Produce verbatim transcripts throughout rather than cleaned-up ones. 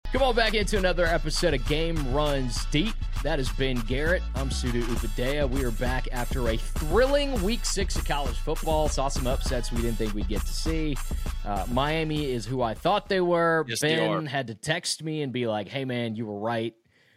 Come on back into another episode of Game Runs Deep. That is Ben Garrett. I'm Sudu Upadea. We are back after a thrilling week six of college football. Saw some upsets we didn't think we'd get to see. Uh, Miami is who I thought they were. Yes, Ben they are. had to text me and be like, hey, man, you were right.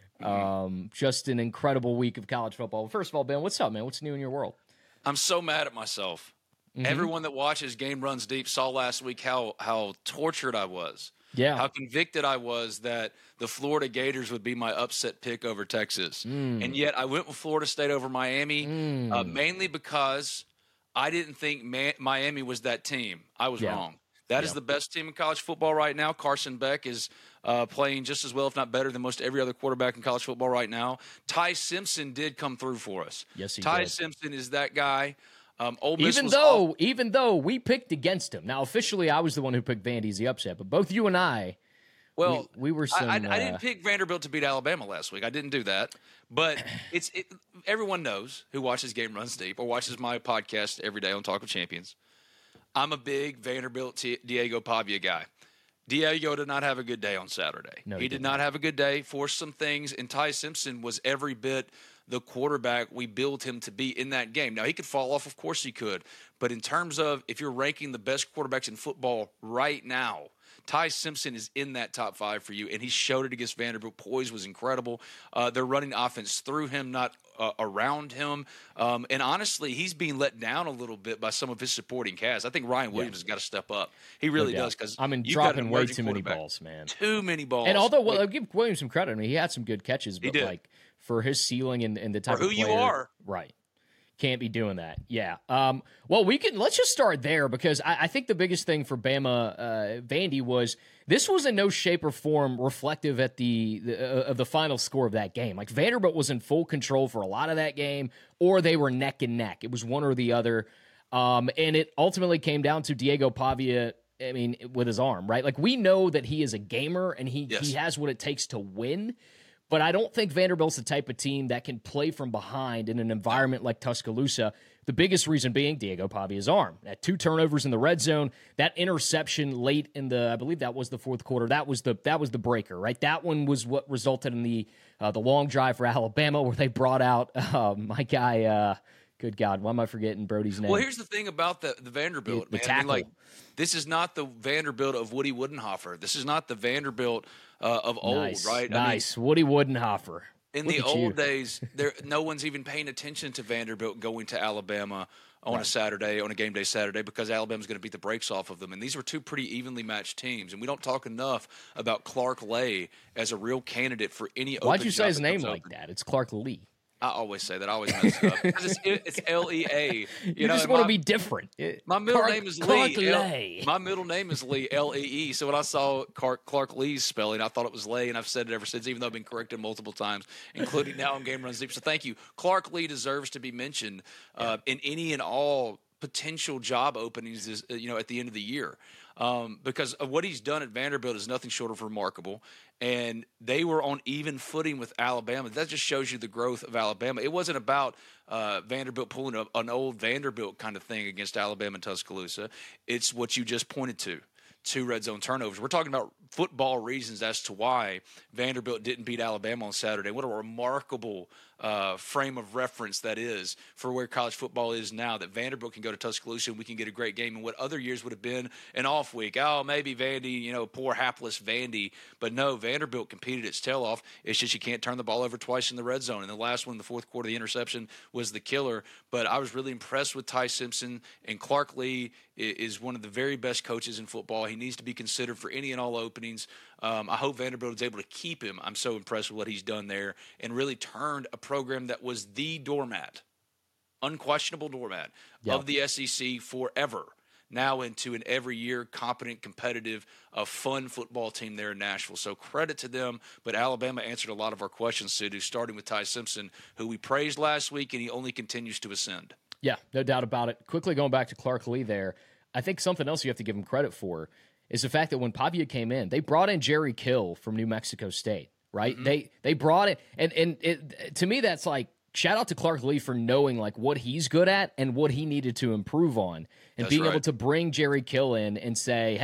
Um, just an incredible week of college football. First of all, Ben, what's up, man? What's new in your world? I'm so mad at myself. Mm-hmm. Everyone that watches Game Runs Deep saw last week how how tortured I was. Yeah. How convicted I was that the Florida Gators would be my upset pick over Texas. Mm. And yet I went with Florida State over Miami, mm. uh, mainly because I didn't think Ma- Miami was that team. I was yeah. wrong. That yeah. is the best team in college football right now. Carson Beck is uh, playing just as well, if not better, than most every other quarterback in college football right now. Ty Simpson did come through for us. Yes, he Ty did. Simpson is that guy. Um, Ole Miss even was though, all- even though we picked against him. Now, officially, I was the one who picked Vandy as the upset, but both you and I, well, we, we were. Some, I, I, uh, I didn't pick Vanderbilt to beat Alabama last week. I didn't do that, but it's it, everyone knows who watches Game Runs Deep or watches my podcast every day on Talk of Champions. I'm a big Vanderbilt T- Diego Pavia guy. Diego did not have a good day on Saturday. No, he, he did didn't. not have a good day, forced some things, and Ty Simpson was every bit the quarterback we built him to be in that game. Now, he could fall off. Of course he could. But in terms of if you're ranking the best quarterbacks in football right now, Ty Simpson is in that top five for you, and he showed it against Vanderbilt. Poise was incredible. Uh, they're running offense through him, not uh, around him. Um, and honestly, he's being let down a little bit by some of his supporting cast. I think Ryan Williams yeah. has got to step up. He really no does. Because I mean, dropping way too many balls, man. Too many balls. And although, well, I'll give Williams some credit. I mean, he had some good catches, but like for his ceiling and, and the type for who of player, you are, right? Can't be doing that. Yeah. Um, well, we can, let's just start there because I, I think the biggest thing for Bama, uh, Vandy was this was in no shape or form reflective at the, the uh, of the final score of that game. Like Vanderbilt was in full control for a lot of that game, or they were neck and neck. It was one or the other. Um, and it ultimately came down to Diego Pavia, I mean, with his arm, right? Like we know that he is a gamer and he, yes. he has what it takes to win. But I don't think Vanderbilt's the type of team that can play from behind in an environment like Tuscaloosa. The biggest reason being Diego Pavia's arm. That two turnovers in the red zone, that interception late in the, I believe that was the fourth quarter. That was the that was the breaker, right? That one was what resulted in the uh, the long drive for Alabama, where they brought out uh, my guy. Uh, good God, why am I forgetting Brody's name? Well, here's the thing about the the Vanderbilt, the, the man. tackle. I mean, like, this is not the Vanderbilt of Woody Woodenhofer. This is not the Vanderbilt uh, of old, nice, right? Nice, I mean, Woody Woodenhofer. In Look the at old you. days, there no one's even paying attention to Vanderbilt going to Alabama on right. a Saturday, on a game day Saturday, because Alabama's going to beat the brakes off of them. And these were two pretty evenly matched teams. And we don't talk enough about Clark Lay as a real candidate for any open Why'd you say job his that name comes like open. that? It's Clark Lee. I always say that. I always mess it up. Because it's, it's L E A. You, you know, just want my, to be different. My middle Clark, name is Clark Lee. Lay. L, my middle name is Lee, L E E. So when I saw Clark, Clark Lee's spelling, I thought it was Lay, and I've said it ever since, even though I've been corrected multiple times, including now on Game Runs Deep. So thank you. Clark Lee deserves to be mentioned uh, in any and all potential job openings is, you know, at the end of the year. Um, because of what he's done at Vanderbilt is nothing short of remarkable. And they were on even footing with Alabama. That just shows you the growth of Alabama. It wasn't about uh, Vanderbilt pulling a, an old Vanderbilt kind of thing against Alabama and Tuscaloosa. It's what you just pointed to, two red zone turnovers. We're talking about football reasons as to why Vanderbilt didn't beat Alabama on Saturday. What a remarkable uh, frame of reference that is for where college football is now, that Vanderbilt can go to Tuscaloosa and we can get a great game, and what other years would have been an off week. Oh, maybe Vandy, you know, poor hapless Vandy. But no, Vanderbilt competed its tail off. It's just you can't turn the ball over twice in the red zone. And the last one in the fourth quarter, the interception was the killer. But I was really impressed with Ty Simpson, and Clark Lee is one of the very best coaches in football. He needs to be considered for any and all openings. Um, I hope Vanderbilt is able to keep him. I'm so impressed with what he's done there and really turned a program that was the doormat, unquestionable doormat yep. of the S E C forever, now into an every year competent, competitive, uh, fun football team there in Nashville. So credit to them. But Alabama answered a lot of our questions, Sidhu, starting with Ty Simpson, who we praised last week, and he only continues to ascend. Yeah, no doubt about it. Quickly going back to Clark Lee there, I think something else you have to give him credit for is the fact that when Pavia came in, they brought in Jerry Kill from New Mexico State, right? Mm-hmm. They they brought it, and and it, to me that's like, shout out to Clark Lee for knowing like what he's good at and what he needed to improve on, and that's being right. able to bring Jerry Kill in and say, hey,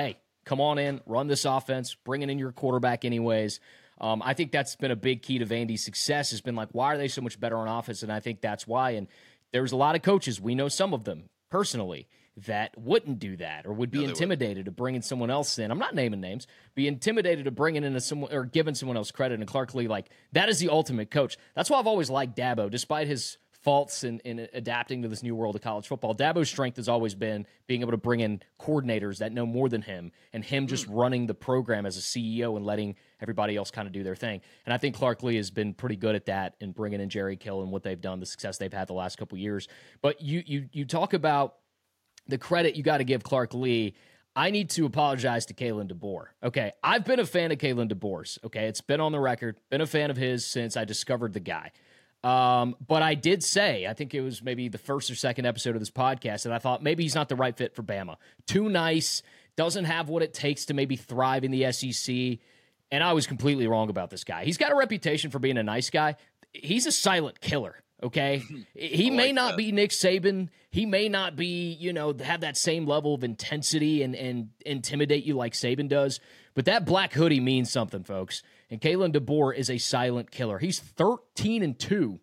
come on in, run this offense, bringing in your quarterback anyways. Um, I think that's been a big key to Vandy's success, has been like, why are they so much better on offense? And I think that's why. And there's a lot of coaches, we know some of them personally, that wouldn't do that or would be no, intimidated to bringing someone else in. I'm not naming names. Be intimidated to bringing in a someone or giving someone else credit. And Clark Lea, like, that is the ultimate coach. That's why I've always liked Dabo, despite his faults in, in adapting to this new world of college football. Dabo's strength has always been being able to bring in coordinators that know more than him, and him just mm. running the program as a C E O and letting everybody else kind of do their thing. And I think Clark Lea has been pretty good at that and bringing in Jerry Kill and what they've done, the success they've had the last couple of years. But you you you talk about the credit you got to give Clark Lea. I need to apologize to Kalen DeBoer. Okay, I've been a fan of Kalen DeBoer's. Okay, it's been on the record. Been a fan of his since I discovered the guy. Um, but I did say, I think it was maybe the first or second episode of this podcast, that I thought maybe he's not the right fit for Bama. Too nice, doesn't have what it takes to maybe thrive in the S E C. And I was completely wrong about this guy. He's got a reputation for being a nice guy. He's a silent killer. Okay. He may like not that. be Nick Saban. He may not be, you know, have that same level of intensity and, and intimidate you like Saban does. But that black hoodie means something, folks. And Kalen DeBoer is a silent killer. He's thirteen and two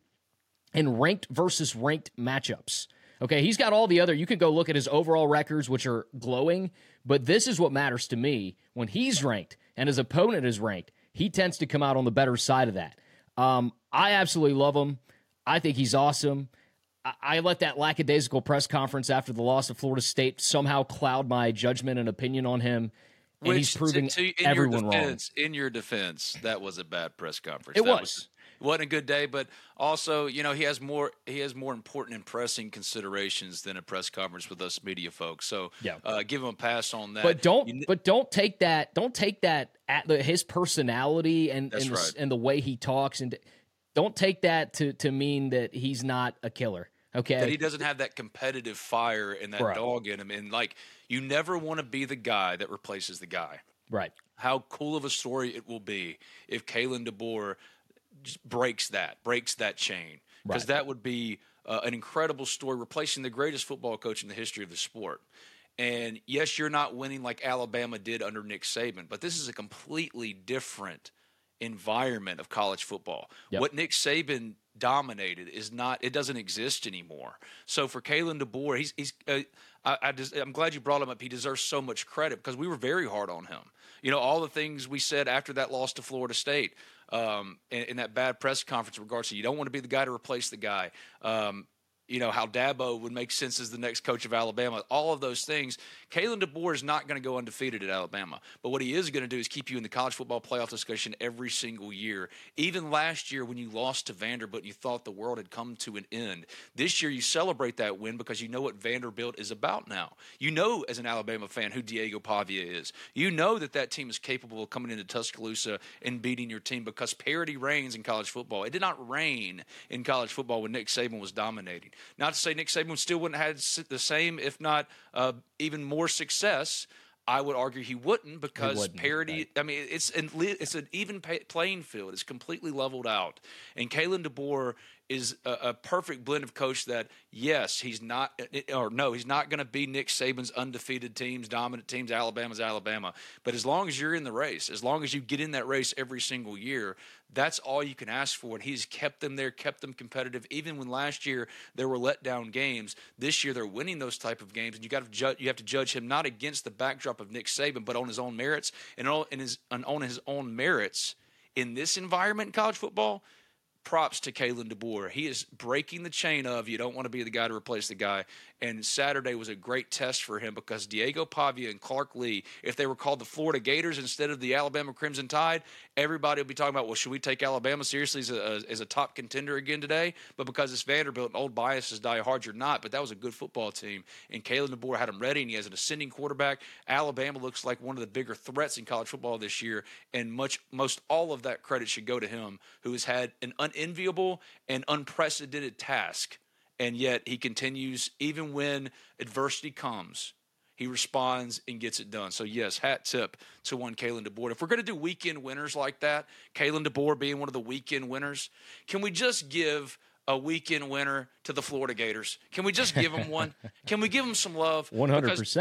in ranked versus ranked matchups. Okay, he's got all the other, you could go look at his overall records, which are glowing, but this is what matters to me. When he's ranked and his opponent is ranked, he tends to come out on the better side of that. Um, I absolutely love him. I think he's awesome. I, I let that lackadaisical press conference after the loss of Florida State somehow cloud my judgment and opinion on him. And Which, he's proving to, to, in everyone your defense, wrong. In your defense, that was a bad press conference. It that was. was. It wasn't a good day, but also, you know, he has more he has more important and pressing considerations than a press conference with us media folks. So, yeah. uh, give him a pass on that. But don't you, but don't take that don't take that at the, his personality and and, right. the, and the way he talks, and don't take that to to mean that he's not a killer. Okay, that he doesn't have that competitive fire and that Bro. dog in him, and like you never want to be the guy that replaces the guy. Right. How cool of a story it will be if Kalen DeBoer just breaks that, breaks that chain. Because Right. that would be uh, an incredible story, replacing the greatest football coach in the history of the sport. And yes, you're not winning like Alabama did under Nick Saban, but this is a completely different environment of college football. Yep. What Nick Saban dominated is not, it doesn't exist anymore. So for Kalen DeBoer, he's, he's, uh, I, I just, I'm glad you brought him up. He deserves so much credit because we were very hard on him. You know, all the things we said after that loss to Florida State, um, in, in that bad press conference in regards to you don't want to be the guy to replace the guy. Um, you know, how Dabo would make sense as the next coach of Alabama, all of those things. Kalen DeBoer is not going to go undefeated at Alabama. But what he is going to do is keep you in the college football playoff discussion every single year. Even last year when you lost to Vanderbilt, you thought the world had come to an end. This year you celebrate that win because you know what Vanderbilt is about now. You know, as an Alabama fan, who Diego Pavia is. You know that that team is capable of coming into Tuscaloosa and beating your team because parity reigns in college football. It did not reign in college football when Nick Saban was dominating. Not to say Nick Saban still wouldn't have had the same, if not uh, even more success. I would argue he wouldn't because he wouldn't, parity. Right. I mean, it's an it's an even pay, playing field. It's completely leveled out. And Kalen DeBoer is a, a perfect blend of coach that, yes, he's not, or no, he's not going to be Nick Saban's undefeated teams, dominant teams, Alabama's Alabama. But as long as you're in the race, as long as you get in that race every single year, that's all you can ask for. And he's kept them there, kept them competitive. Even when last year there were letdown games, this year they're winning those type of games. And you got to judge, you have to judge him not against the backdrop of Nick Saban, but on his own merits and on his on his own merits in this environment in college football. Props to Kalen DeBoer. He is breaking the chain of you don't want to be the guy to replace the guy. And Saturday was a great test for him because Diego Pavia and Clark Lea, if they were called the Florida Gators instead of the Alabama Crimson Tide, everybody would be talking about, well, should we take Alabama seriously as a, as a top contender again today? But because it's Vanderbilt and old biases die hard, you're not. But that was a good football team. And Kalen DeBoer had him ready, and he has an ascending quarterback. Alabama looks like one of the bigger threats in college football this year, and much most all of that credit should go to him, who has had an unenviable and unprecedented task. And yet he continues, even when adversity comes, he responds and gets it done. So, yes, hat tip to one Kalen DeBoer. If we're going to do weekend winners like that, Kalen DeBoer being one of the weekend winners, can we just give a weekend winner to the Florida Gators? Can we just give them one? Can we give them some love? one hundred percent.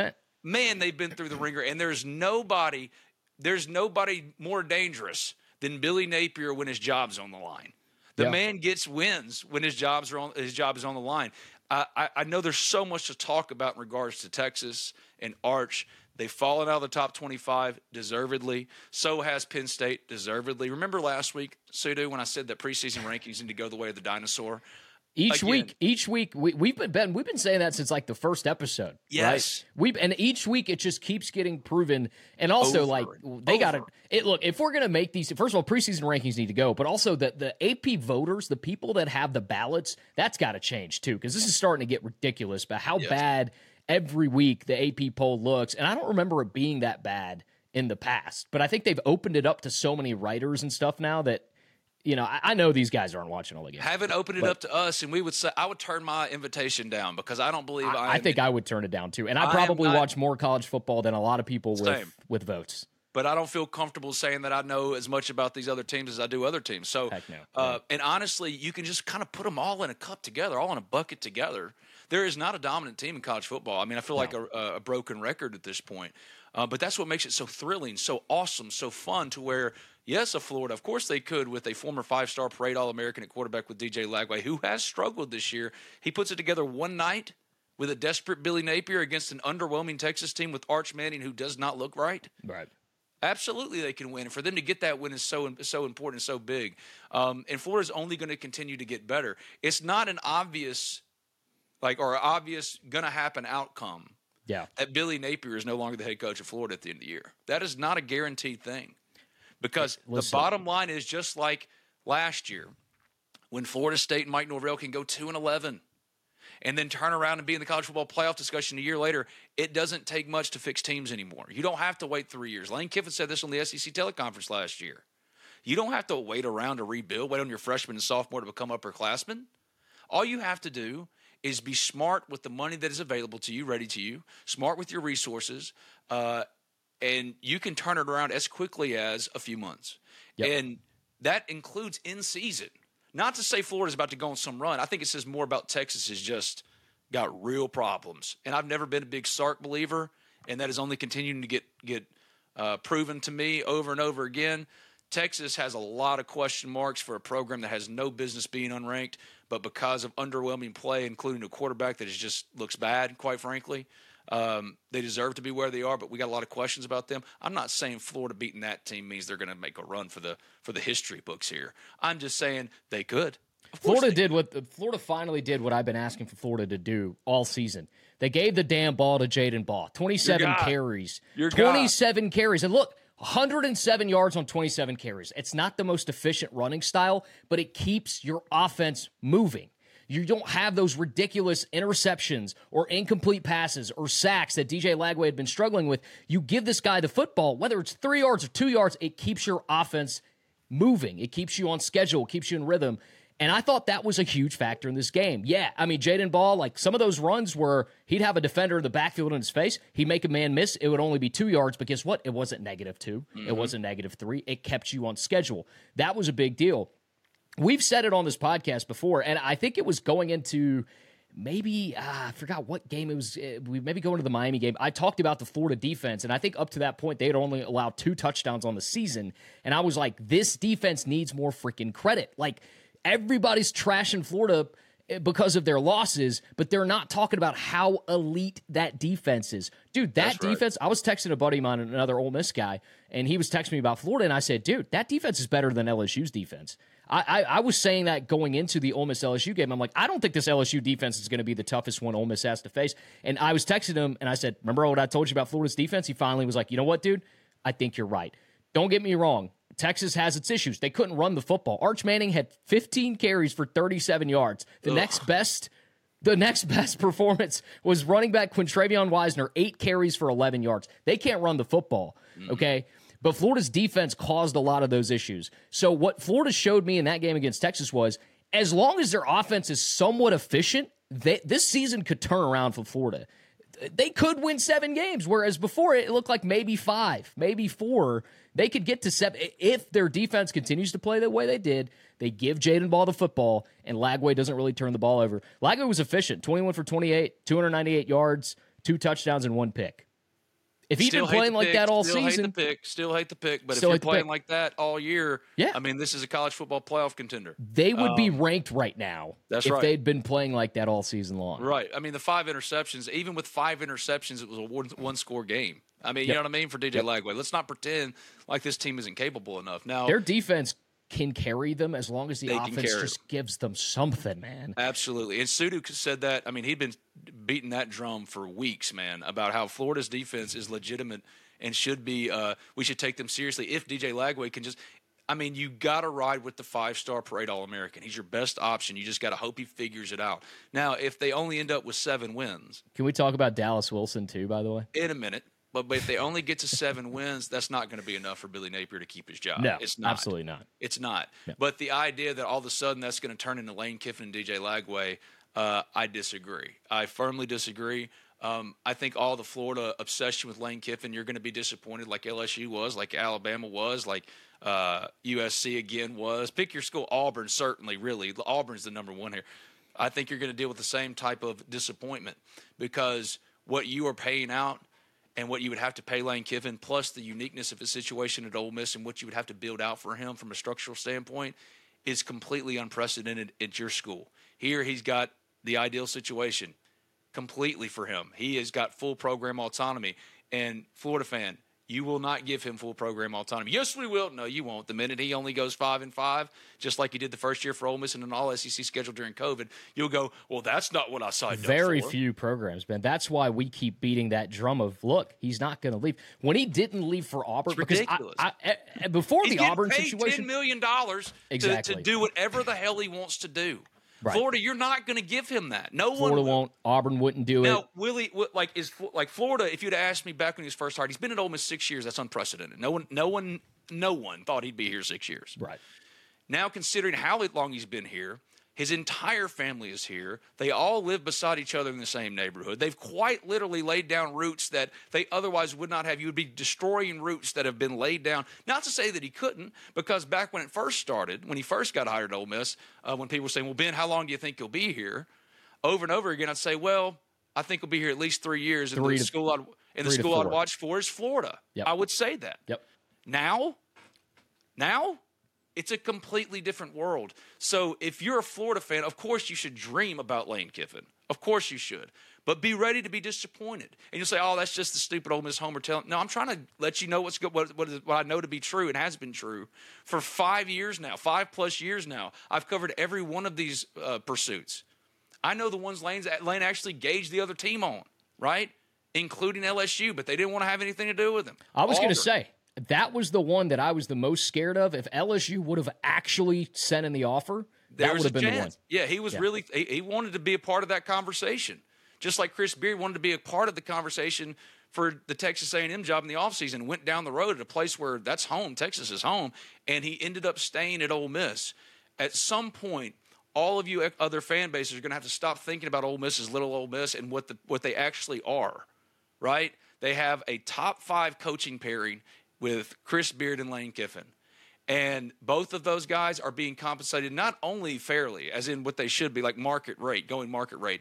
man, they've been through the ringer, and there's nobody, there's nobody more dangerous than Billy Napier when his job's on the line. The Yeah. man gets wins when his jobs are on, his job is on the line. I, I, I know there's so much to talk about in regards to Texas and Arch. They've fallen out of the top twenty-five, deservedly. So has Penn State, deservedly. Remember last week, Sudu, when I said that preseason rankings need to go the way of the dinosaur? Each Again. week, each week, we, we've been Ben, we've been saying that since like the first episode. Yes. right? we and each week it just keeps getting proven. And also, Over like and they got to over. it. Look, if we're gonna make these, first of all, preseason rankings need to go, but also the the A P voters, the people that have the ballots, that's got to change too, because this is starting to get ridiculous. But how Yes. bad every week the A P poll looks, and I don't remember it being that bad in the past. But I think they've opened it up to so many writers and stuff now that. You know, I, I know these guys aren't watching all the games. Haven't opened it But- up to us, and we would say I would turn my invitation down because I don't believe I, I, I am think in- I would turn it down too, and I I am probably not- watch more college football than a lot of people with Same. with votes. but I don't feel comfortable saying that I know as much about these other teams as I do other teams. So, Heck no. uh, and honestly, you can just kind of put them all in a cup together, all in a bucket together. There is not a dominant team in college football. I mean, I feel like a, a broken record at this point. Uh, but that's what makes it so thrilling, so awesome, so fun to where, yes, a Florida, of course they could with a former five-star parade All-American at quarterback with D J Lagway, who has struggled this year. He puts it together one night with a desperate Billy Napier against an underwhelming Texas team with Arch Manning, who does not look right. Right. Absolutely, they can win. And for them to get that win is so so important, so big. Um, and Florida's only going to continue to get better. It's not an obvious, like, or obvious going to happen outcome Yeah. that Billy Napier is no longer the head coach of Florida at the end of the year. That is not a guaranteed thing, because Listen. the bottom line is just like last year, when Florida State and Mike Norvell can go two and eleven. And then turn around and be in the college football playoff discussion a year later, it doesn't take much to fix teams anymore. You don't have to wait three years. Lane Kiffin said this on the S E C teleconference last year. You don't have to wait around to rebuild, wait on your freshman and sophomore to become upperclassmen. All you have to do is be smart with the money that is available to you, ready to you, smart with your resources, uh, and you can turn it around as quickly as a few months. Yep. And that includes in season. Not to say Florida's about to go on some run. I think it says more about Texas has just got real problems. And I've never been a big Sark believer, and that is only continuing to get get uh, proven to me over and over again. Texas has a lot of question marks for a program that has no business being unranked, but because of underwhelming play, including a quarterback that is just looks bad, quite frankly, um, they deserve to be where they are. But we got a lot of questions about them. I'm not saying Florida beating that team means they're going to make a run for the for the history books here. I'm just saying they could. Of course Florida they did what Florida finally did what I've been asking for Florida to do all season. They gave the damn ball to Jaden Ball. twenty-seven Your guy. carries. Your guy. twenty-seven carries. And look, one hundred seven yards on twenty-seven carries. It's not the most efficient running style, but it keeps your offense moving. You don't have those ridiculous interceptions or incomplete passes or sacks that D J Lagway had been struggling with. You give this guy the football, whether it's three yards or two yards, it keeps your offense moving. It keeps you on schedule. It keeps you in rhythm. And I thought that was a huge factor in this game. Yeah, I mean, Jaden Ball, like some of those runs where he'd have a defender in the backfield in his face, he'd make a man miss, it would only be two yards, but guess what? It wasn't negative two. Mm-hmm. It wasn't negative three. It kept you on schedule. That was a big deal. We've said it on this podcast before, and I think it was going into maybe, uh, I forgot what game it was. Uh, we maybe going to the Miami game. I talked about the Florida defense, and I think up to that point, they had only allowed two touchdowns on the season. And I was like, this defense needs more freaking credit. Like, everybody's trashing Florida because of their losses, but they're not talking about how elite that defense is. Dude, that That's right. defense, I was texting a buddy of mine, another Ole Miss guy, and he was texting me about Florida, and I said, dude, that defense is better than L S U's defense. I, I, I was saying that going into the Ole Miss L S U game. I'm like, I don't think this L S U defense is going to be the toughest one Ole Miss has to face. And I was texting him, and I said, remember what I told you about Florida's defense? He finally was like, you know what, dude? I think you're right. Don't get me wrong. Texas has its issues. They couldn't run the football. Arch Manning had fifteen carries for thirty-seven yards. The Ugh. next best the next best performance was running back Quintravion Wisner, eight carries for eleven yards. They can't run the football, okay? But Florida's defense caused a lot of those issues. So what Florida showed me in that game against Texas was, as long as their offense is somewhat efficient, they, this season could turn around for Florida. They could win seven games, whereas before it looked like maybe five, maybe four. They could get to seven. If their defense continues to play the way they did, they give Jaden Ball the football, and Lagway doesn't really turn the ball over. Lagway was efficient, twenty-one for twenty-eight, two hundred ninety-eight yards, two touchdowns, and one pick. If he'd Still been hate playing the like pick, that all still season, hate the pick, still hate the pick. But Still if hate you're the playing pick. like that all year, Yeah. I mean, this is a college football playoff contender. they would be Um, ranked right now that's if right. they'd been playing like that all season long. Right. I mean, the five interceptions, even with five interceptions, it was a one, one score game. I mean, Yep. you know what I mean? For D J Yep. Lagway. Let's not pretend like this team isn't capable enough. Now, Their defense can carry them as long as the They can offense carry just gives them something, man. absolutely. And Sudu said that. I mean, he'd been beating that drum for weeks, man, about how Florida's defense is legitimate and should be, uh, we should take them seriously. If D J Lagway can just, I mean, you got to ride with the five-star parade All-American. He's your best option. You just got to hope he figures it out. Now, if they only end up with seven wins, Can we talk about Dallas Wilson too, by the way? in a minute, but, but if they only get to seven wins, that's not going to be enough for Billy Napier to keep his job. No, it's not. absolutely not. It's not. No. But the idea that all of a sudden that's going to turn into Lane Kiffin and D J Lagway, uh, I disagree. I firmly disagree. Um, I think all the Florida obsession with Lane Kiffin, you're going to be disappointed like L S U was, like Alabama was, like uh, U S C again was. Pick your school. Auburn, certainly, really. Auburn's the number one here. I think you're going to deal with the same type of disappointment because what you are paying out and what you would have to pay Lane Kiffin, plus the uniqueness of his situation at Ole Miss and what you would have to build out for him from a structural standpoint, is completely unprecedented at your school. Here, he's got the ideal situation completely for him. He has got full program autonomy. And Florida fan, you will not give him full program autonomy. Yes, we will. No, you won't. The minute he only goes five and five, just like he did the first year for Ole Miss in an all S E C schedule during COVID, you'll go, well, that's not what I signed Very up for. few programs, man. That's why we keep beating that drum of, look, he's not going to leave. When he didn't leave for Auburn, It's because ridiculous. I, I, I, before He's the getting Auburn paid situation, ten million dollars Exactly. to, to do whatever the hell he wants to do. Right. Florida, you're not going to give him that. No Florida one won't. Auburn wouldn't do Now, it. Willie, like is like Florida. If you'd asked me back when he was first hired, he's been at Ole Miss six years. That's unprecedented. No one, no one, no one thought he'd be here six years. Right. Now, considering how long he's been here, his entire family is here. They all live beside each other in the same neighborhood. They've quite literally laid down roots that they otherwise would not have. You would be destroying roots that have been laid down. Not to say that he couldn't, because back when it first started, when he first got hired at Ole Miss, uh, when people were saying, well, Ben, how long do you think you'll be here? Over and over again, I'd say, well, I think he'll be here at least three years. And Three the to- school, I'd, and the three to school I'd four. watch for is Florida. Yep. I would say that. Yep. Now, now, it's a completely different world. So if you're a Florida fan, of course you should dream about Lane Kiffin. Of course you should. But be ready to be disappointed. And you'll say, oh, that's just the stupid Ole Miss homer telling. No, I'm trying to let you know what's good, what, what, is, what I know to be true and has been true for five years now, five plus years now. I've covered every one of these uh, pursuits. I know the ones Lane's, Lane actually gauged the other team on, right? Including L S U, but they didn't want to have anything to do with him. I was going to Auburn. say, that was the one that I was the most scared of. If L S U would have actually sent in the offer, There that was would have a been the one. chance. Yeah, he was Yeah. really he, he wanted to be a part of that conversation. Just like Chris Beard wanted to be a part of the conversation for the Texas A and M job in the offseason, went down the road at a place where that's home, Texas is home, and he ended up staying at Ole Miss. At some point, all of you other fan bases are going to have to stop thinking about Ole Miss as little Ole Miss and what the what they actually are, right? They have a top five coaching pairing with Chris Beard and Lane Kiffin. And both of those guys are being compensated not only fairly, as in what they should be, like market rate, going market rate,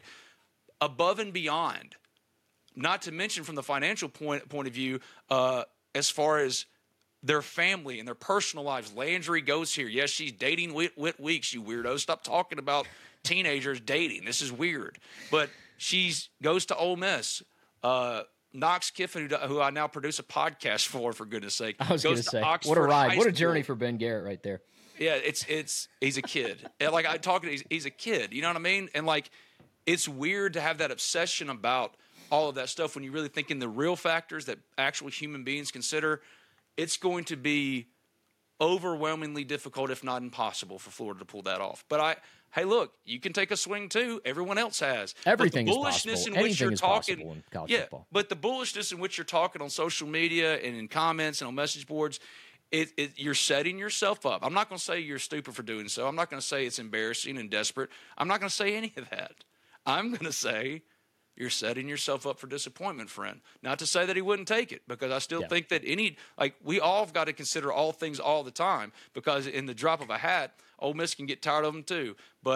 above and beyond. Not to mention from the financial point point of view, uh, as far as their family and their personal lives. Landry goes here. Yes, she's dating Whit, Whit Weeks, you weirdos. Stop talking about teenagers dating. This is weird. But she's goes to Ole Miss. Uh, Knox Kiffin, who, who I now produce a podcast for, for goodness sake, I was going to goes say, Oxford what a ride. High What a School. journey for Ben Garrett right there. Yeah, it's it's he's a kid. And like I talking, he's, he's a kid. You know what I mean? And like, it's weird to have that obsession about all of that stuff when you really think in the real factors that actual human beings consider. It's going to be overwhelmingly difficult, if not impossible, for Florida to pull that off. But I, hey, look, you can take a swing too. Everyone else has. Everything but is the bullishness possible. in which Anything you're is talking, possible in college yeah, football. but the bullishness in which you're talking on social media and in comments and on message boards, it, it, you're setting yourself up. I'm not going to say you're stupid for doing so. I'm not going to say it's embarrassing and desperate. I'm not going to say any of that. I'm going to say you're setting yourself up for disappointment, friend. Not to say that he wouldn't take it, because I still Yeah. think that any, like, we all have got to consider all things all the time, because in the drop of a hat, Ole Miss can get tired of them too. But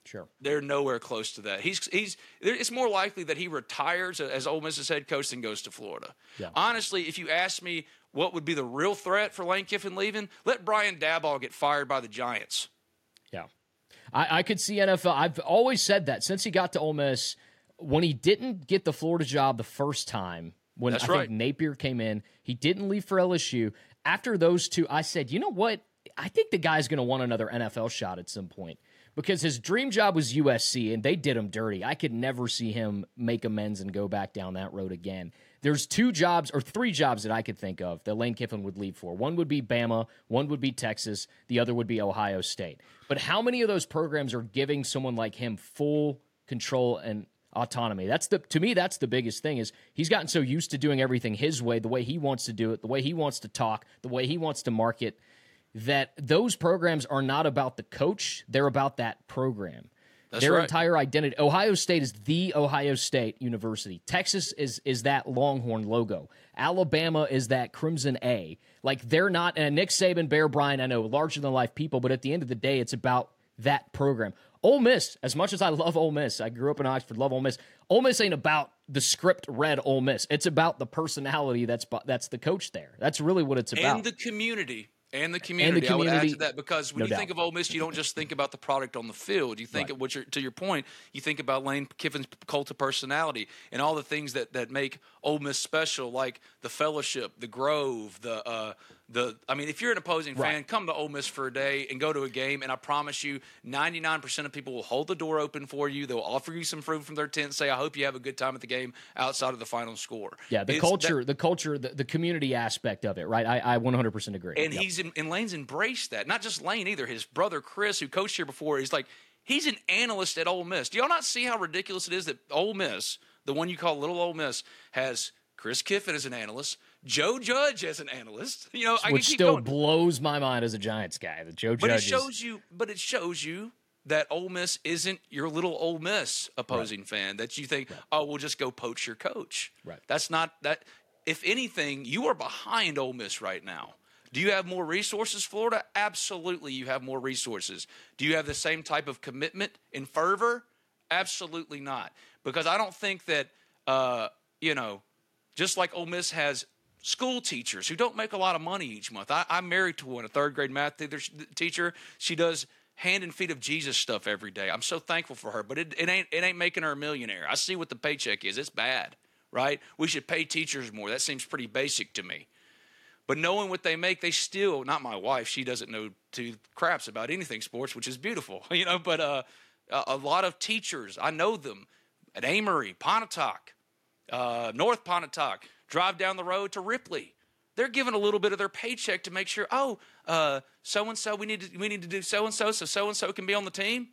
Sure. They're nowhere close to that. He's he's. It's more likely that he retires as Ole Miss's head coach than goes to Florida. Yeah. Honestly, if you ask me what would be the real threat for Lane Kiffin leaving, let Brian Daboll get fired by the Giants. Yeah. I, I could see N F L. I've always said that since he got to Ole Miss, when he didn't get the Florida job the first time, when That's I right. think Napier came in, he didn't leave for L S U. After those two, I said, you know what? I think the guy's going to want another N F L shot at some point because his dream job was U S C, and they did him dirty. I could never see him make amends and go back down that road again. There's two jobs or three jobs that I could think of that Lane Kiffin would leave for. One would be Bama, one would be Texas, the other would be Ohio State. But how many of those programs are giving someone like him full control and autonomy? That's the to me, that's the biggest thing is he's gotten so used to doing everything his way, the way he wants to do it, the way he wants to talk, the way he wants to market, that those programs are not about the coach, they're about that program. That's Their right. entire identity. Ohio State is the Ohio State University. Texas is is that Longhorn logo. Alabama is that Crimson A. Like they're not, and Nick Saban, Bear Bryant, I know, larger than life people, but at the end of the day, it's about that program. Ole Miss, as much as I love Ole Miss, I grew up in Oxford, love Ole Miss. Ole Miss ain't about the script read Ole Miss. It's about the personality that's that's the coach there. That's really what it's about. And the community. And the community. I would add community, to that because when no you doubt. think of Ole Miss, you don't just think about the product on the field. You think Right. of what you're, to your point, you think about Lane Kiffin's cult of personality and all the things that, that make Ole Miss special, like the fellowship, the Grove, the uh, the. I mean, if you're an opposing Right. fan, come to Ole Miss for a day and go to a game, and I promise you, ninety-nine percent of people will hold the door open for you. They'll offer you some fruit from their tent, and say, "I hope you have a good time at the game," outside of the final score. Yeah, the It's culture, that- the culture, the, the community aspect of it, right? I, I one hundred percent agree. And Yep. he's in, and Lane's embraced that. Not just Lane either. His brother Chris, who coached here before, he's like he's an analyst at Ole Miss. Do y'all not see how ridiculous it is that Ole Miss, the one you call Little Ole Miss, has Chris Kiffin as an analyst, Joe Judge as an analyst. You know, I which can keep still going. blows my mind as a Giants guy. The Joe But Judge it shows you. But it shows you that Ole Miss isn't your little Ole Miss opposing fan. That you think, oh, we'll just go poach your coach. Right. That's not that. If anything, you are behind Ole Miss right now. Do you have more resources, Florida? Absolutely, you have more resources. Do you have the same type of commitment and fervor? Absolutely not. Because I don't think that, uh, you know, just like Ole Miss has school teachers who don't make a lot of money each month. I, I'm married to one, a third grade math teacher. She does hand and feet of Jesus stuff every day. I'm so thankful for her, but it, it ain't it ain't making her a millionaire. I see what the paycheck is. It's bad, right? We should pay teachers more. That seems pretty basic to me. But knowing what they make, they still, not my wife, she doesn't know two craps about anything sports, which is beautiful, you know, but uh, a, a lot of teachers, I know them at Amory, Pontotoc, uh, North Pontotoc, drive down the road to Ripley. They're giving a little bit of their paycheck to make sure, oh, uh, so-and-so, we need to, we need to do so-and-so so so-and-so can be on the team.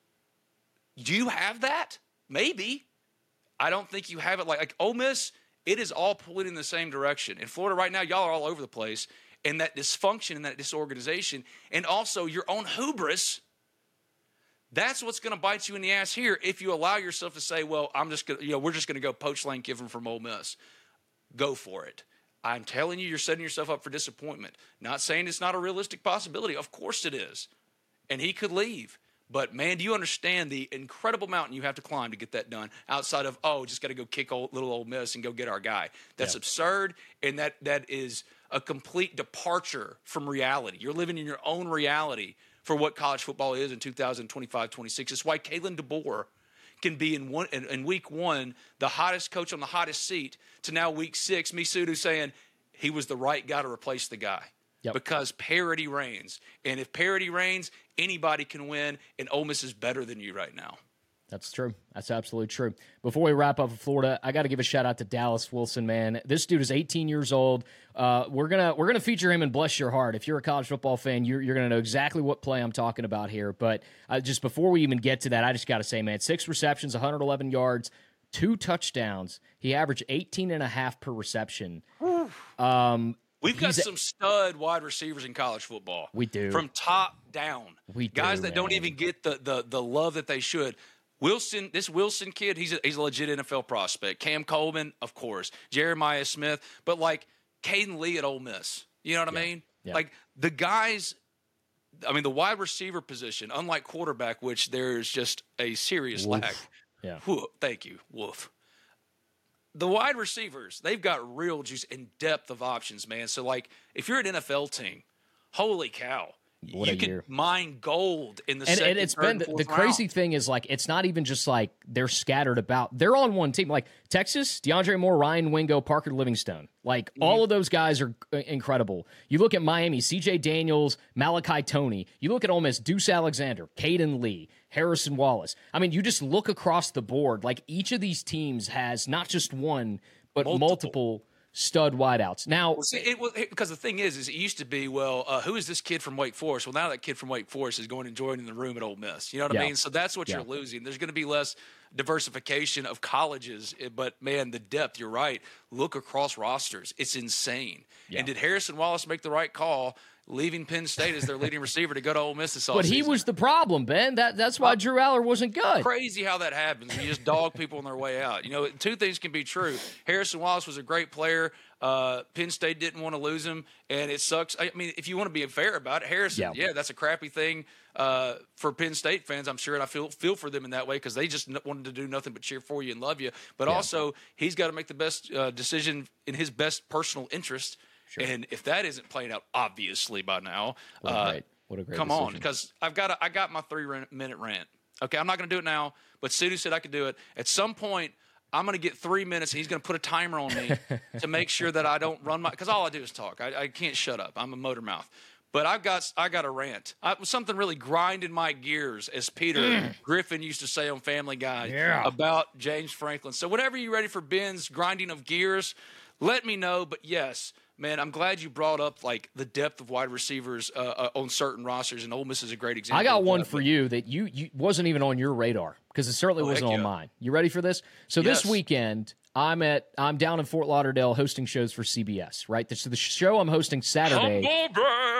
Do you have that? Maybe. I don't think you have it. Like, like Ole Miss, it is all pulling in the same direction. In Florida right now, y'all are all over the place. And that dysfunction and that disorganization and also your own hubris, that's what's going to bite you in the ass here if you allow yourself to say, well, I'm just going to, you know, we're just going to go poach Lane Kiffin from Ole Miss. Go for it. I'm telling you, you're setting yourself up for disappointment. Not saying it's not a realistic possibility. Of course it is. And he could leave. But, man, do you understand the incredible mountain you have to climb to get that done outside of, oh, just got to go kick old, little Ole Miss and go get our guy? That's Yeah. absurd, and that that is a complete departure from reality. You're living in your own reality for what college football is in two thousand twenty-five twenty-six. It's why Kalen DeBoer can be in one in, in week one the hottest coach on the hottest seat to now week six, Misudu saying he was the right guy to replace the guy. Yep. Because parity reigns. And if parity reigns, anybody can win, and Ole Miss is better than you right now. That's true. That's absolutely true. Before we wrap up with Florida, I got to give a shout out to Dallas Wilson, man. This dude is eighteen years old. Uh, we're gonna we're gonna feature him in Bless Your Heart. If you're a college football fan, you're you're gonna know exactly what play I'm talking about here. But uh, just before we even get to that, I just got to say, man, six receptions, one hundred eleven yards, two touchdowns. He averaged eighteen and a half per reception. Um, We've got He's- some stud wide receivers in college football. We do. From top down. We Guys do, that don't man. even get the, the the love that they should. Wilson, this Wilson kid, he's a, he's a legit N F L prospect. Cam Coleman, of course. Jeremiah Smith. But, like, Caden Lee at Ole Miss. You know what I mean? Yeah. Like, the guys I mean, the wide receiver position, unlike quarterback, which there's just a serious Woof. lack. Yeah. Whew, thank you, Wolf. The wide receivers, they've got real juice and depth of options, man. So, like, if you're an N F L team, holy cow. What you a can year. mine gold in the And, second, and it's third, been and the, fourth the crazy round. thing is like it's not even just like they're scattered about. They're on one team. Like Texas, DeAndre Moore, Ryan Wingo, Parker Livingstone. Like Mm-hmm. all of those guys are uh, incredible. You look at Miami, C J Daniels, Malachi Toney. You look at Ole Miss, Deuce Alexander, Caden Lee, Harrison Wallace. I mean, you just look across the board. Like each of these teams has not just one, but multiple, Multiple. stud wideouts. Now, Well, see, it was because the thing is, is it used to be, well, uh, who is this kid from Wake Forest? Well, now that kid from Wake Forest is going and joining the room at Ole Miss. You know what Yeah. I mean? So that's what Yeah. you're losing. There's going to be less diversification of colleges, eh, but man, the depth. You're right. Look across rosters; it's insane. Yeah. And did Harrison Wallace make the right call, leaving Penn State as their leading receiver to go to Ole Miss this offseason? but he was the problem, Ben. That that's why Drew Aller wasn't good. Crazy how that happens. You just dog people on their way out. You know, two things can be true. Harrison Wallace was a great player. Uh, Penn State didn't want to lose him, and it sucks. I mean, if you want to be fair about it, Harrison, Yeah. yeah, that's a crappy thing uh, for Penn State fans, I'm sure, and I feel feel for them in that way because they just n- wanted to do nothing but cheer for you and love you. But Yeah. also, he's got to make the best uh, decision in his best personal interest. Sure. And if that isn't playing out, obviously by now, What a uh, great, what a great come on, decision. because I've got a, I got my three ran- minute rant. Okay, I'm not going to do it now, but Sudu said I could do it. At some point, I'm going to get three minutes, and he's going to put a timer on me to make sure that I don't run my. Because all I do is talk. I, I can't shut up. I'm a motor mouth. But I've got I got a rant. I, something really grinding my gears, as Peter Griffin used to say on Family Guy Yeah. about James Franklin. So whenever you're ready for Ben's grinding of gears, let me know. But yes. Man, I'm glad you brought up like the depth of wide receivers uh, uh, on certain rosters, and Ole Miss is a great example. I got of one that. for you that you, you wasn't even on your radar because it certainly Oh, wasn't heck on yeah. mine. You ready for this? So this Yes. weekend, I'm at I'm down in Fort Lauderdale hosting shows for C B S. Right, so the show I'm hosting Saturday. Humble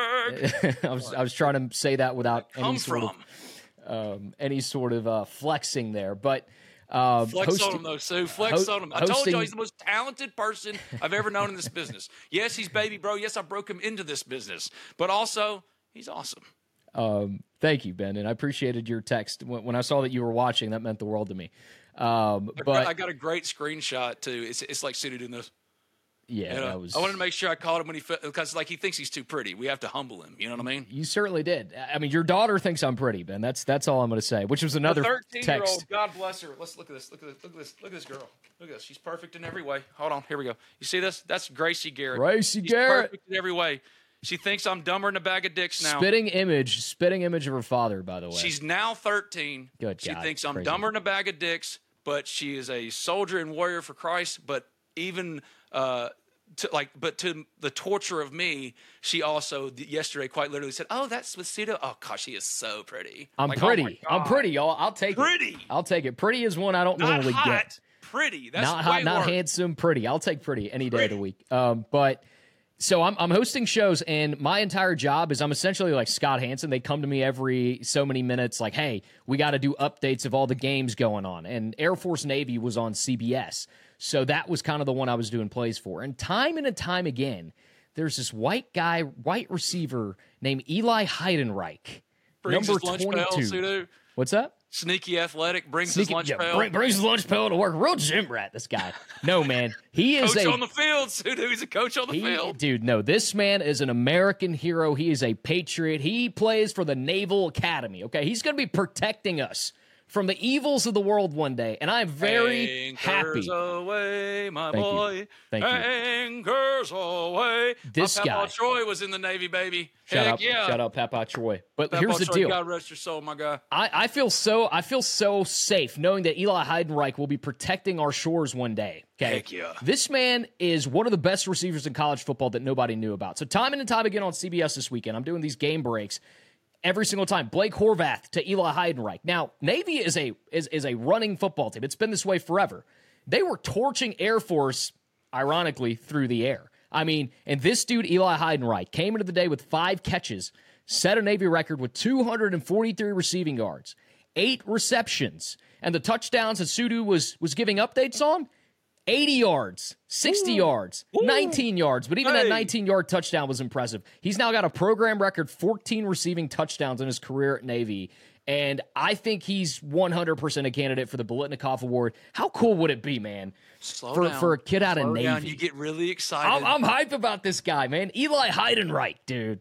brag. I was I was trying to say that without any Come sort from. of um, any sort of uh, flexing there, but. Uh, Flex hosting- on him, though, Sue. Flex ho- on him. I told hosting- you he's the most talented person I've ever known in this business. Yes, he's baby bro. Yes, I broke him into this business. But also, he's awesome. Um, thank you, Ben, and I appreciated your text when, when I saw that you were watching. That meant the world to me. Um, I- but I got a great screenshot, too. It's, it's like Sue doing this. yeah, You know? that was. I wanted to make sure I called him when he – because, like, he thinks he's too pretty. We have to humble him. You know what I mean? You certainly did. I mean, your daughter thinks I'm pretty, Ben. That's that's all I'm going to say. Which was another The thirteen-year-old, text. God bless her. Let's look at this. Look at this. Look at this. Look at this girl. Look at this. She's perfect in every way. Hold on. Here we go. You see this? That's Gracie Garrett. Gracie She's Garrett. perfect in every way. She thinks I'm dumber than a bag of dicks now. Spitting image, spitting image of her father. By the way, She's now thirteen. Good She God, thinks I'm crazy. dumber than a bag of dicks, but she is a soldier and warrior for Christ. But even uh, to like, but to the torture of me, she also th- yesterday quite literally said, "Oh, that's Sudo. Oh gosh, she is so pretty. I'm Like, oh pretty. my I'm God. pretty, y'all. I'll take Pretty. it. I'll take it. Pretty is one I don't Not normally hot, get. pretty. That's Not way hot, not worse. handsome, pretty. I'll take pretty any day of the Pretty. week. Um, but so I'm I'm hosting shows, and my entire job is I'm essentially like Scott Hansen. They come to me every so many minutes, like, "Hey, we got to do updates of all the games going on." And Air Force Navy was on C B S, so that was kind of the one I was doing plays for. And time and time again, there's this white guy, white receiver named Eli Heidenreich, Brings number his lunch pail, twenty-two. Sudo. What's up? Sneaky athletic, brings Sneaky- his lunch yeah, pail. bring- brings his lunch pail to work. Real gym rat, this guy. No, man. He is coach a on the field, Sudo. He's a coach on the he- field. dude, no, this man is an American hero. He is a patriot. He plays for the Naval Academy. Okay, he's going to be protecting us from the evils of the world one day, and I'm very Anchors happy. away, my Thank you. boy. Thank you. Anchors away. This my Papa guy. Troy was in the Navy, baby. Shout Heck out, yeah. shout out, Papa Troy. But Papa here's the Troy, deal. God rest your soul, my guy. I, I feel so I feel so safe knowing that Eli Heidenreich will be protecting our shores one day. Okay. Heck yeah. This man is one of the best receivers in college football that nobody knew about. So time and time again on C B S this weekend, I'm doing these game breaks every single time. Blake Horvath to Eli Heidenreich. Now, Navy is a is, is a running football team. It's been this way forever. They were torching Air Force, ironically, through the air. I mean, and this dude, Eli Heidenreich, came into the day with five catches, set a Navy record with two hundred forty-three receiving yards, eight receptions, and the touchdowns that Sudu was was giving updates on. eighty yards, sixty Ooh. yards, Ooh. nineteen yards. But even Hey. that nineteen-yard touchdown was impressive. He's now got a program record fourteen receiving touchdowns in his career at Navy. And I think he's one hundred percent a candidate for the Biletnikoff Award. How cool would it be, man, Slow for, down. for a kid out Slow of Navy? down. You get really excited. I'm, I'm hyped about this guy, man. Eli Heidenreich, dude.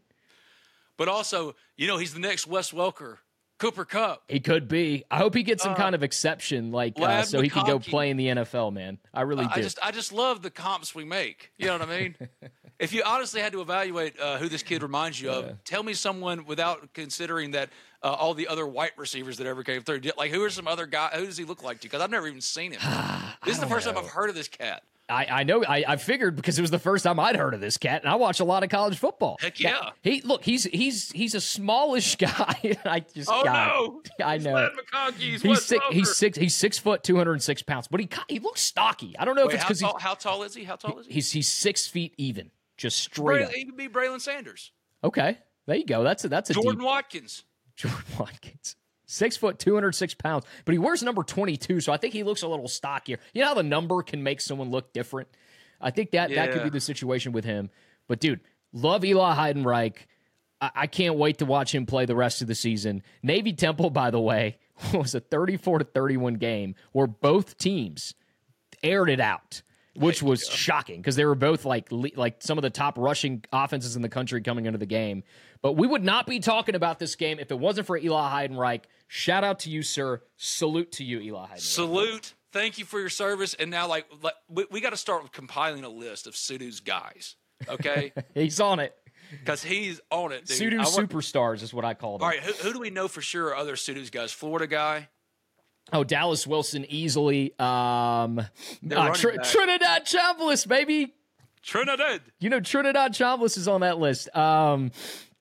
But also, you know, he's the next Wes Welker. Cooper Kupp. He could be. I hope he gets some Uh, kind of exception, like uh, Lad so he can go McConkey. play in the N F L, man. I really I do. just I just love the comps we make. You know what I mean? If you honestly had to evaluate uh, who this kid reminds you of, tell me someone without considering that uh, all the other white receivers that ever came through. Like, who are some other guys? Who does he look like to you? Because I've never even seen him. This is the first time I've heard of this cat. I, I know. I, I figured because it was the first time I'd heard of this cat, and I watch a lot of college football. Heck yeah. Now, he look. He's he's he's a smallish guy. I just. Oh God, no! I He's know. Lad McConkey. He's, He's Wes six. He's Welker. six. He's six foot, two hundred and six pounds. But he he looks stocky. I don't know Wait, if it's how, because he's tall, how tall is he? How tall is he? he's he's six feet even, just straight Braylon, up. he could be Braylon Sanders. Okay, there you go. That's a that's a Jordan deep, Watkins. Jordan Watkins. Six foot, two hundred six pounds, but he wears number twenty-two, so I think he looks a little stockier. You know how the number can make someone look different? I think that, that could Yeah. be the situation with him. But, dude, love Eli Heidenreich. I, I can't wait to watch him play the rest of the season. Navy Temple, by the way, was a thirty-four to thirty-one game where both teams aired it out, which was shocking because they were both like le- like some of the top rushing offenses in the country coming into the game. But we would not be talking about this game if it wasn't for Eli Heidenreich. Shout out to you, sir. Salute to you, Eli Heidenreich. Salute. Thank you for your service. And now, like, like we, we got to start with compiling a list of Sudu's guys, okay? He's on it. Because he's on it, dude. Sudo I want- superstars is what I call them. All right, who, who do we know for sure are other Sudu's guys? Florida guy? Oh, Dallas Wilson easily. Um, Their uh, running Tr- back. Trinidad Chambliss, baby. Trinidad. You know, Trinidad Chambliss is on that list. Um,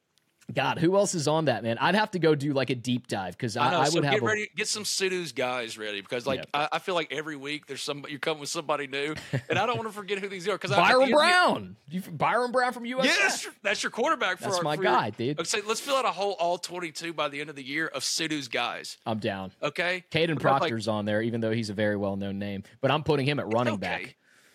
God, who else is on that, man? I'd have to go do like a deep dive because I, I know. I so would have get a, ready, get some Sudu's guys ready because, like, Yeah. I, I feel like every week there's somebody you come with somebody new, and I don't want to forget who these are because Byron Brown. You, Byron Brown from U S A. Yeah, that's, that's your quarterback for That's our, my for your- guy, dude. Okay, so let's fill out a whole all twenty-two by the end of the year of Sudu's guys. I'm down. Okay, Caden Because, like, Proctor's on there, even though he's a very well-known name. But I'm putting him at running okay. back.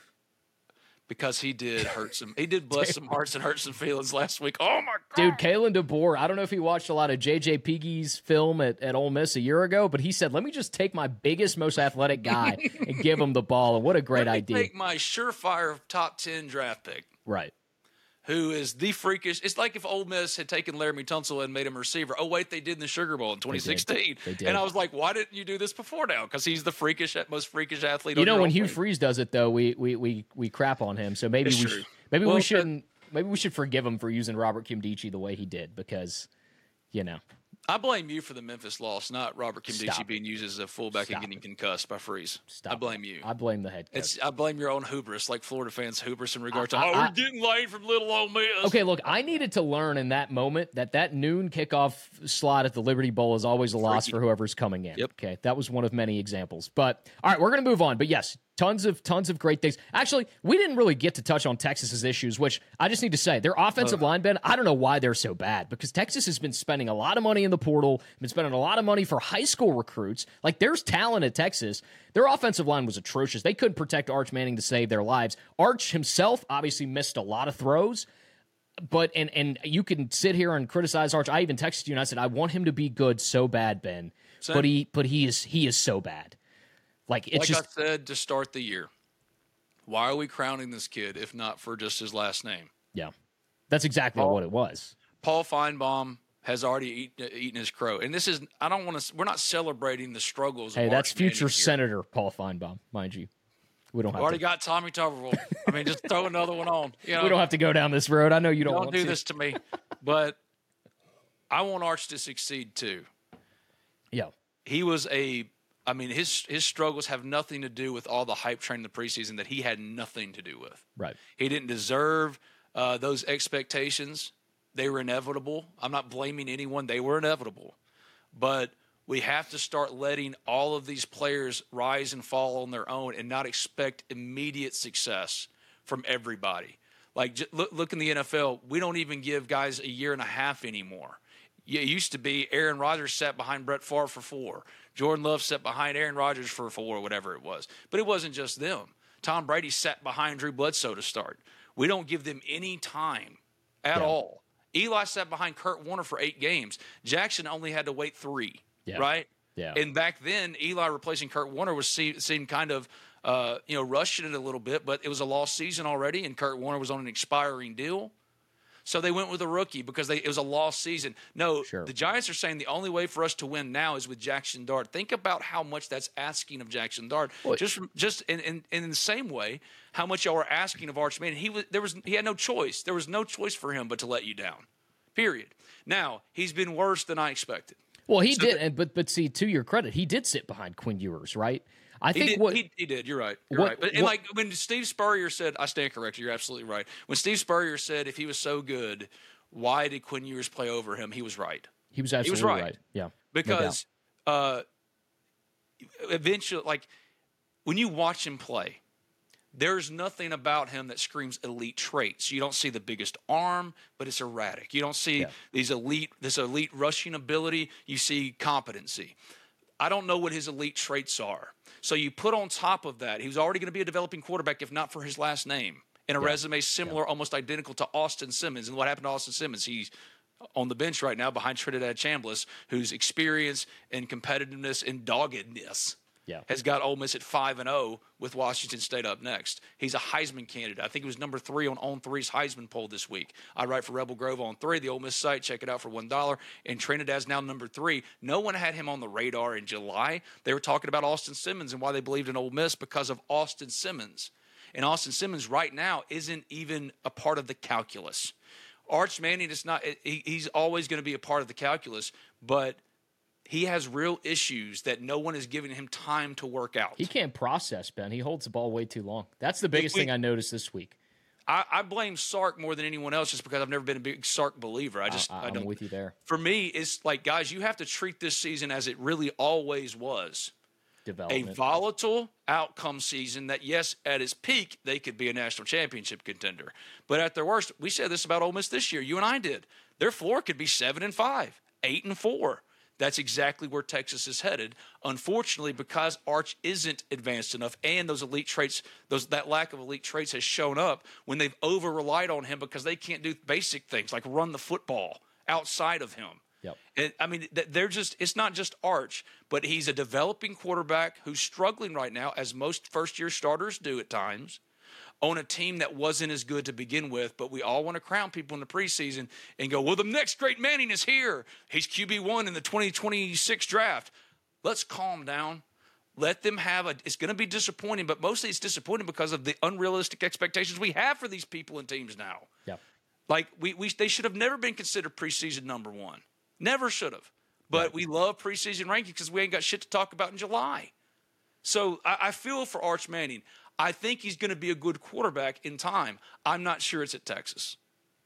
because he did hurt some. He did bless some hearts and hurt some feelings last week. Oh my god, Dude, Kalen DeBoer, I don't know if he watched a lot of J J Piggy's film at, at Ole Miss a year ago, but he said, let me just take my biggest, most athletic guy and give him the ball. And what a great Let me idea. Take my surefire top ten draft pick, Right. who is the freakish. It's like if Ole Miss had taken Laramie Tunsil and made him a receiver. Oh wait, they did in the Sugar Bowl in twenty sixteen. They did. And I was like, why didn't you do this before now? Because he's the freakish, most freakish athlete. You on know, your when own Hugh team. Freeze does it, though, we we we, we crap on him. So maybe It's we true. sh- maybe Well, we that- shouldn't. Maybe we should forgive him for using Robert Kimdichie the way he did because, you know. I blame you for the Memphis loss, not Robert Kimdichie Stop. being used as a fullback Stop and getting concussed by Freeze. Stop. I blame you. I blame the head coach. It's I blame your own hubris, like Florida fans' hubris in regard I- to, oh, I- we're getting late from Little Ole Miss. Okay, look, I needed to learn in that moment that that noon kickoff slot at the Liberty Bowl is always a loss Freaky. for whoever's coming in. Yep. Okay, that was one of many examples. But all right, we're going to move on. But yes, tons of tons of great things. Actually, we didn't really get to touch on Texas's issues, which I just need to say, their offensive line, Ben, I don't know why they're so bad because Texas has been spending a lot of money in the portal, been spending a lot of money for high school recruits. Like, there's talent at Texas. Their offensive line was atrocious. They couldn't protect Arch Manning to save their lives. Arch himself obviously missed a lot of throws. But and and you can sit here and criticize Arch. I even texted you and I said I want him to be good so bad, Ben. Same. But he but he is he is so bad. Like it's like just I said to start the year, why are we crowning this kid if not for just his last name? yeah. That's exactly Paul- what it was. Paul Feinbaum has already eaten, eaten his crow, and this is I don't want to. We're not celebrating the struggles. Hey, of that's Arch Manning future here. Senator Paul Feinbaum, mind you. We don't We have already to, got Tommy Tuberville. I mean, just throw another one on. You know, we don't have to go down this road. I know you don't, don't want do to. this to me, but I want Arch to succeed too. Yeah. He was a. I mean, his his struggles have nothing to do with all the hype train in the preseason that he had nothing to do with. Right. He didn't deserve uh, those expectations. They were inevitable. I'm not blaming anyone. They were inevitable. But we have to start letting all of these players rise and fall on their own and not expect immediate success from everybody. Like, j- look, look in the N F L, we don't even give guys a year and a half anymore. It used to be Aaron Rodgers sat behind Brett Favre for four. Jordan Love sat behind Aaron Rodgers for four, or whatever it was. But it wasn't just them. Tom Brady sat behind Drew Bledsoe to start. We don't give them any time at Yeah. all. Eli sat behind Kurt Warner for eight games. Jackson only had to wait three, Yeah. right? Yeah. And back then, Eli replacing Kurt Warner was see, seen kind of, uh, you know, rushing it a little bit, but it was a lost season already, and Kurt Warner was on an expiring deal. So they went with a rookie because they, it was a lost season. No, Sure. the Giants are saying the only way for us to win now is with Jackson Dart. Think about how much that's asking of Jackson Dart. Well, just just in, in, in the same way, how much y'all are asking of Arch Manning. He was there was he had no choice. There was no choice for him but to let you down. Period. Now he's been worse than I expected. Well, he So did, the- and but but see, to your credit, he did sit behind Quinn Ewers, right? I He think did, what he, he did. You're right. You're what- right. But and what- like when Steve Spurrier said, I stand corrected. You're absolutely right. When Steve Spurrier said if he was so good, why did Quinn Ewers play over him? He was right. he was absolutely right. right. Yeah, no doubt. Because uh, eventually, like when you watch him play, there's nothing about him that screams elite traits. You don't see the biggest arm, but it's erratic. You don't see Yeah. these elite, this elite rushing ability. You see competency. I don't know what his elite traits are. So you put on top of that, he was already going to be a developing quarterback, if not for his last name, in a Yeah. resume similar, almost identical to Austin Simmons. And what happened to Austin Simmons? He's on the bench right now behind Trinidad Chambliss, whose experience and competitiveness and doggedness Yeah. has got Ole Miss at five and zero with Washington State up next. He's a Heisman candidate. I think he was number three on On Three's Heisman poll this week. I write for Rebel Grove on Three, the Ole Miss site. Check it out for one dollar. And Trinidad's now number three. No one had him on the radar in July. They were talking about Austin Simmons and why they believed in Ole Miss because of Austin Simmons. And Austin Simmons right now isn't even a part of the calculus. Arch Manning is not. He, he's always going to be a part of the calculus, but he has real issues that no one is giving him time to work out. He can't process, Ben. He holds the ball way too long. That's the biggest we- thing I noticed this week. I, I blame Sark more than anyone else, just because I've never been a big Sark believer. I just I, I I'm don't. with you there. For me, it's like, guys, you have to treat this season as it really always was. A Development. volatile outcome season that, yes, at its peak, they could be a national championship contender. But at their worst, we said this about Ole Miss this year. You and I did. Their floor could be seven and five, eight and four. That's exactly where Texas is headed. Unfortunately, because Arch isn't advanced enough, and those elite traits, those that lack of elite traits has shown up when they've over relied on him because they can't do basic things like run the football outside of him. Yep. And, I mean, th- they're just, it's not just Arch, but he's a developing quarterback who's struggling right now, as most first year starters do at times, on a team that wasn't as good to begin with. But we all want to crown people in the preseason and go, well, the next great Manning is here. He's Q B one in the twenty twenty-six draft. Let's calm down. Let them have a, it's going to be disappointing, but mostly it's disappointing because of the unrealistic expectations we have for these people and teams now. Yep. Like, we, we they should have never been considered preseason number one. Never should have. But we love preseason rankings because we ain't got shit to talk about in July. So I, I feel for Arch Manning. I think he's going to be a good quarterback in time. I'm not sure it's at Texas.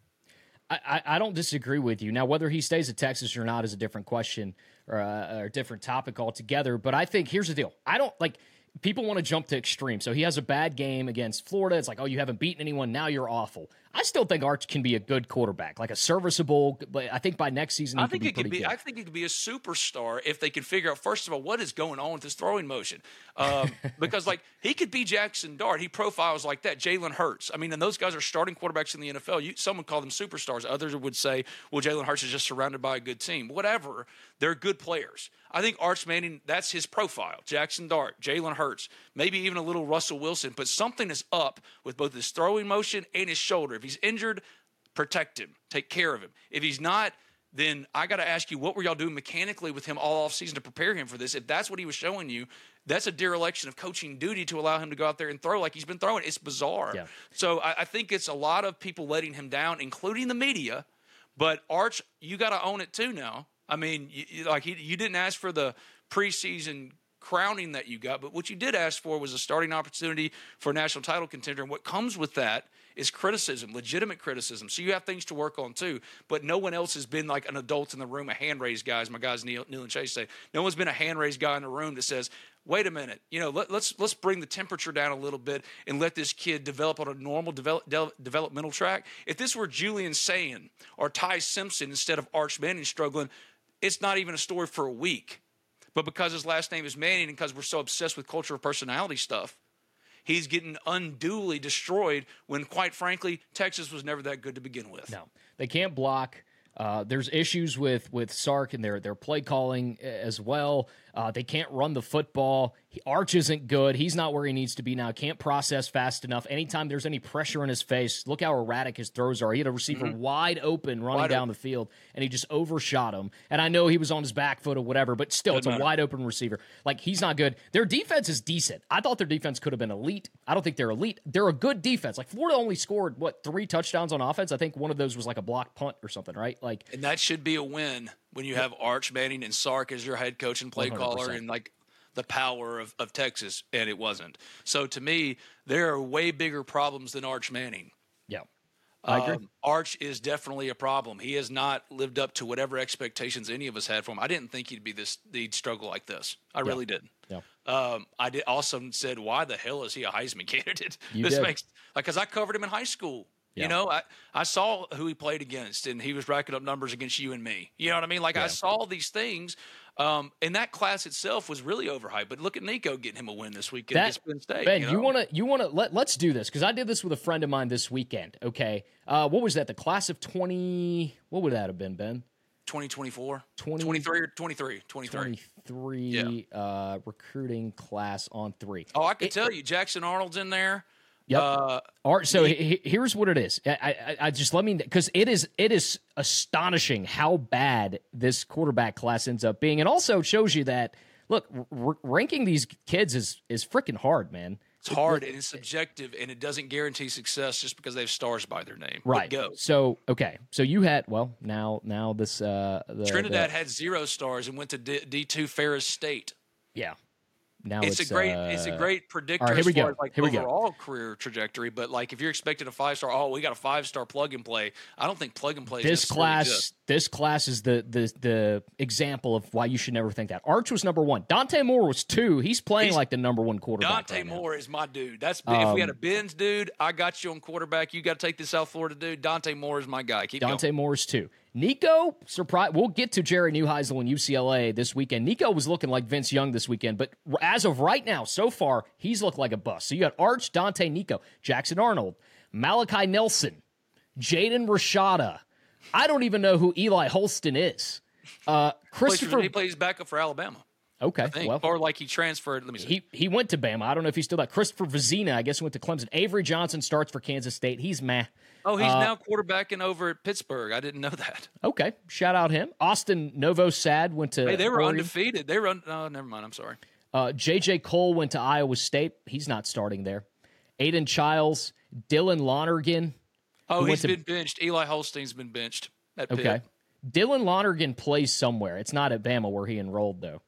I, I, I don't disagree with you. Now, whether he stays at Texas or not is a different question or a, or a different topic altogether. But I think here's the deal. I don't like people want to jump to extreme. So he has a bad game against Florida. It's like, oh, you haven't beaten anyone. Now you're awful. I still think Arch can be a good quarterback, like a serviceable. But I think by next season he I could think be he could pretty be. good. I think he could be a superstar if they can figure out first of all what is going on with his throwing motion, um, because like he could be Jackson Dart. He profiles like that. Jalen Hurts. I mean, and those guys are starting quarterbacks in the N F L. You, some would call them superstars. Others would say, well, Jalen Hurts is just surrounded by a good team. Whatever. They're good players. I think Arch Manning, that's his profile. Jackson Dart, Jalen Hurts, maybe even a little Russell Wilson. But something is up with both his throwing motion and his shoulder. If he's injured, protect him. Take care of him. If he's not, then I got to ask you, what were y'all doing mechanically with him all offseason to prepare him for this? If that's what he was showing you, that's a dereliction of coaching duty to allow him to go out there and throw like he's been throwing. It's bizarre. Yeah. So I, I think it's a lot of people letting him down, including the media. But Arch, you got to own it too now. I mean, you, you- like he, you didn't ask for the preseason crowning that you got, but what you did ask for was a starting opportunity for a national title contender. And what comes with that is criticism, legitimate criticism. So you have things to work on too. But no one else has been like an adult in the room, a hand raised guy, as my guys Neil, Neil and Chase say. No one's been a hand raised guy in the room that says, wait a minute, you know, let, let's let's bring the temperature down a little bit and let this kid develop on a normal develop, de- developmental track. If this were Julian Sayin or Ty Simpson instead of Arch Manning struggling, it's not even a story for a week. But because his last name is Manning and because we're so obsessed with culture of personality stuff, he's getting unduly destroyed when, quite frankly, Texas was never that good to begin with. No, they can't block. Uh, there's issues with with Sark and their their play calling as well. Uh, they can't run the football. He, Arch isn't good. He's not where he needs to be now. Can't process fast enough. Anytime there's any pressure in his face, look how erratic his throws are. He had a receiver mm-hmm. wide open running wide down open. the field, and he just overshot him. And I know he was on his back foot or whatever, but still, Doesn't it's matter. a wide open receiver. Like, he's not good. Their defense is decent. I thought their defense could have been elite. I don't think they're elite. They're a good defense. Like, Florida only scored, what, three touchdowns on offense? I think one of those was like a block punt or something, right? Like, and that should be a win when you have Arch Manning and Sark as your head coach and play one hundred percent caller, and like the power of, of Texas, and it wasn't. So to me, there are way bigger problems than Arch Manning. Yeah, I agree. Um, Arch is definitely a problem. He has not lived up to whatever expectations any of us had for him. I didn't think he'd be this, he'd struggle like this. I yeah. really didn't. Yeah. Um, I did also said, why the hell is he a Heisman candidate? You this did. makes like because I covered him in high school. Yeah. You know, I, I saw who he played against, and he was racking up numbers against you and me. You know what I mean? Like, yeah. I saw these things, um, and that class itself was really overhyped. But look at Nico getting him a win this weekend that, against Penn State. Ben, you, know? you want to you want to let let's do this because I did this with a friend of mine this weekend. Okay, uh, what was that? The class of twenty. What would that have been, Ben? twenty twenty-four twenty, twenty-three or twenty-three twenty-three twenty-three yeah. uh, recruiting class on three. Oh, I can it, tell you, Jackson Arnold's in there. Yep. Uh, All right. So he, he, here's what it is. I, I, I just let me because it is it is astonishing how bad this quarterback class ends up being, and also shows you that look, r- ranking these kids is is freaking hard, man. It's hard and it's subjective, and it doesn't guarantee success just because they have stars by their name. Right. Go. So okay. So you had well now now this uh, the, Trinidad the, had zero stars and went to D two Ferris State. Yeah. Now it's, it's a great, uh, it's a great predictor right, here as we far go. as like here we overall go. career trajectory. But like, if you're expecting a five star, oh, we got a five star plug and play. I don't think plug and play. This class, this class is the the the example of why you should never think that. Arch was number one. Dante Moore was two. He's playing He's, like the number one quarterback. Dante right Moore now. is my dude. That's um, if we had a Benz dude, I got you on quarterback. You got to take the South Florida dude. Dante Moore is my guy. Keep Dante going. Moore is two. Nico, surprise. We'll get to Jerry Neuheisel and U C L A this weekend. Nico was looking like Vince Young this weekend, but as of right now, so far, he's looked like a bust. So you got Arch, Dante, Nico, Jackson Arnold, Malachi Nelson, Jaden Rashada. I don't even know who Eli Holston is. Uh, Christopher. He plays backup for Alabama. Okay, well, or like he transferred. Let me see. He he went to Bama. I don't know if he's still that. Christopher Vizina, I guess, went to Clemson. Avery Johnson starts for Kansas State. He's meh. Oh, he's uh, now quarterbacking over at Pittsburgh. I didn't know that. Okay, shout out him. Austin Novosad went to. Hey, they were Oregon. undefeated. They were. Un- oh, never mind. I'm sorry. Uh, J J Cole went to Iowa State. He's not starting there. Aiden Childs, Dylan Lonergan. Oh, he's been to, benched. Eli Holstein's been benched. At Pitt. Okay. Dylan Lonergan plays somewhere. It's not at Bama where he enrolled though.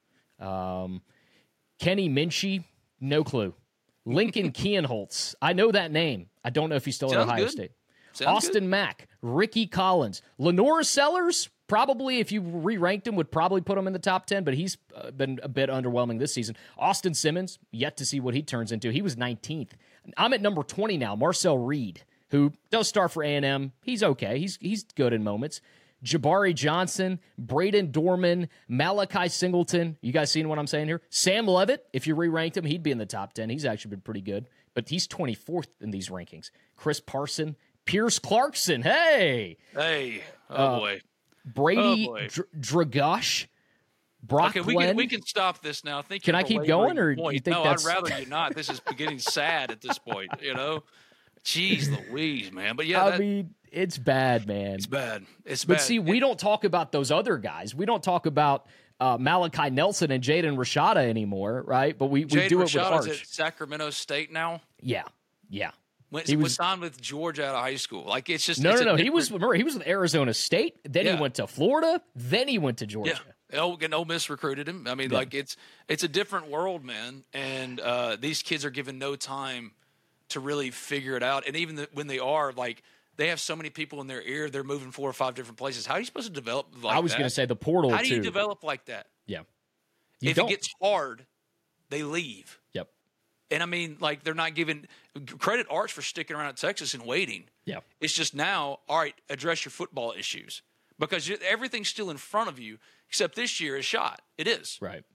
Um, Kenny Minchie, no clue. Lincoln Kienholz, I know that name. I don't know if he's still Sounds at Ohio good. State. Sounds Austin good. Mack, Ricky Collins, Lenora Sellers. Probably, if you re-ranked him, would probably put him in the top ten, but he's uh, been a bit underwhelming this season. Austin Simmons, yet to see what he turns into. He was nineteenth. I'm at number twenty now. Marcel Reed, who does start for A and M. He's okay. He's he's good in moments. Jabari Johnson, Braden Dorman, Malachi Singleton. You guys seeing what I'm saying here? Sam Levitt, if you re-ranked him, he'd be in the top ten. He's actually been pretty good, but he's twenty-fourth in these rankings. Chris Parson, Pierce Clarkson. Hey. Hey. Oh, uh, boy. Brady oh, boy. Dr- Dragosh. Brock okay, we Glenn. can, we can stop this now. I think can I keep going, or point. you think no, that's... I'd rather you not. This is getting sad at this point, you know? Jeez Louise, man. But yeah, I that, mean, it's bad, man. It's bad. It's but bad. see, we don't talk about those other guys. We don't talk about uh, Malachi Nelson and Jaden Rashada anymore, right? But we, we do it with Rashada's Arch. At Sacramento State now. Yeah, yeah. When, he was, was signed with Georgia out of high school. Like it's just no, it's no, no. different... He was remember he was with Arizona State. Then yeah. he went to Florida. Then he went to Georgia. Yeah. Oh, and Ole Miss recruited him. I mean, yeah. like it's it's a different world, man. And uh, these kids are given no time to really figure it out. And even the, when they are, like they have so many people in their ear, they're moving four or five different places. How are you supposed to develop? Like I was going to say the portal. How do too. you develop like that? Yeah. You if don't. it gets hard, they leave. Yep. And I mean, like they're not giving credit Arch for sticking around at Texas and waiting. Yeah. It's just now, all right, address your football issues because you, everything's still in front of you except this year is shot. It is. Right.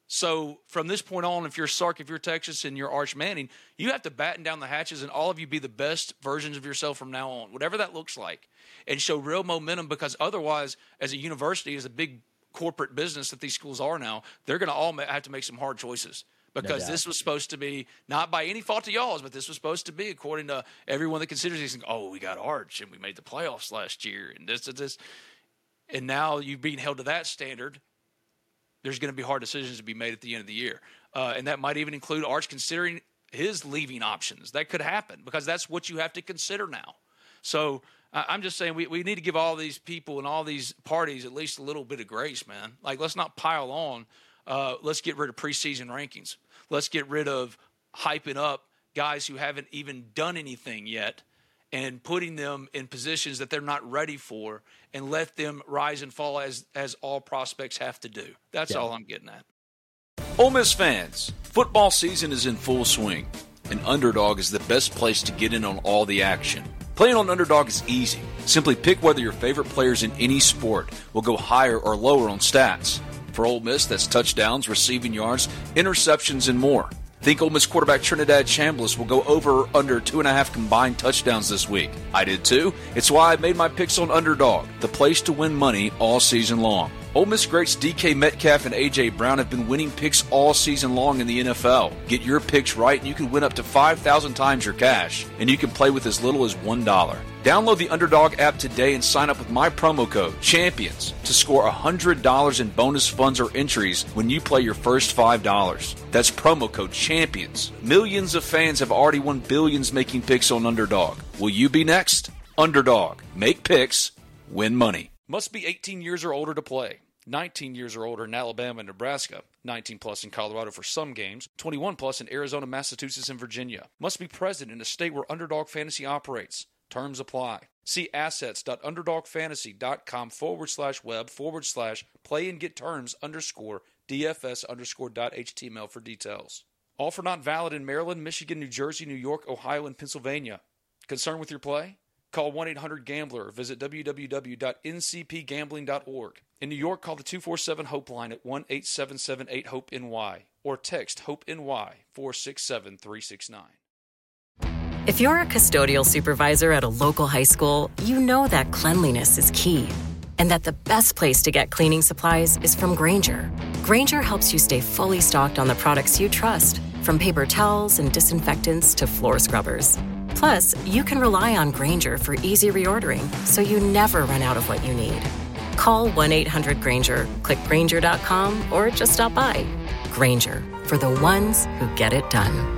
So from this point on, if you're Sark, if you're Texas, and you're Arch Manning, you have to batten down the hatches and all of you be the best versions of yourself from now on, whatever that looks like, and show real momentum, because otherwise, as a university, as a big corporate business that these schools are now, they're going to all have to make some hard choices. Because no this was supposed to be, not by any fault of y'all's, but this was supposed to be, according to everyone that considers these things, oh, we got Arch and we made the playoffs last year and this and this. And now you've been held to that standard. There's going to be hard decisions to be made at the end of the year. Uh, and that might even include Arch considering his leaving options. That could happen because that's what you have to consider now. So uh, I'm just saying we, we need to give all these people and all these parties at least a little bit of grace, man. Like, let's not pile on. Uh, let's get rid of preseason rankings. Let's get rid of hyping up guys who haven't even done anything yet and putting them in positions that they're not ready for, and let them rise and fall as, as all prospects have to do. That's yeah. all I'm getting at. Ole Miss fans, football season is in full swing, and Underdog is the best place to get in on all the action. Playing on Underdog is easy. Simply pick whether your favorite players in any sport will go higher or lower on stats. For Ole Miss, that's touchdowns, receiving yards, interceptions, and more. Think Ole Miss quarterback Trinidad Chambliss will go over or under two and a half combined touchdowns this week. I did too. It's why I made my picks on Underdog, the place to win money all season long. Ole Miss greats D K Metcalf and A J Brown have been winning picks all season long in the N F L. Get your picks right and you can win up to five thousand times your cash. And you can play with as little as one dollar. Download the Underdog app today and sign up with my promo code, CHAMPIONS, to score one hundred dollars in bonus funds or entries when you play your first five dollars. That's promo code CHAMPIONS. Millions of fans have already won billions making picks on Underdog. Will you be next? Underdog. Make picks. Win money. Must be eighteen years or older to play. nineteen years or older in Alabama and Nebraska. nineteen plus in Colorado for some games. twenty-one plus in Arizona, Massachusetts, and Virginia. Must be present in a state where Underdog Fantasy operates. Terms apply. See assets.underdogfantasy.com forward slash web forward slash play and get terms underscore DFS underscore dot HTML for details. Offer not valid in Maryland, Michigan, New Jersey, New York, Ohio, and Pennsylvania. Concerned with your play? Call one eight hundred gambler or visit w w w dot n c p gambling dot org. In New York, call the two four seven HOPE line at one eight seven seven eight HOPE N Y or text HOPE-NY four six seven three six nine. If you're a custodial supervisor at a local high school, you know that cleanliness is key and that the best place to get cleaning supplies is from Grainger. Grainger helps you stay fully stocked on the products you trust, from paper towels and disinfectants to floor scrubbers. Plus, you can rely on Grainger for easy reordering, so you never run out of what you need. Call one eight hundred Grainger, click Grainger dot com, or just stop by. Grainger, for the ones who get it done.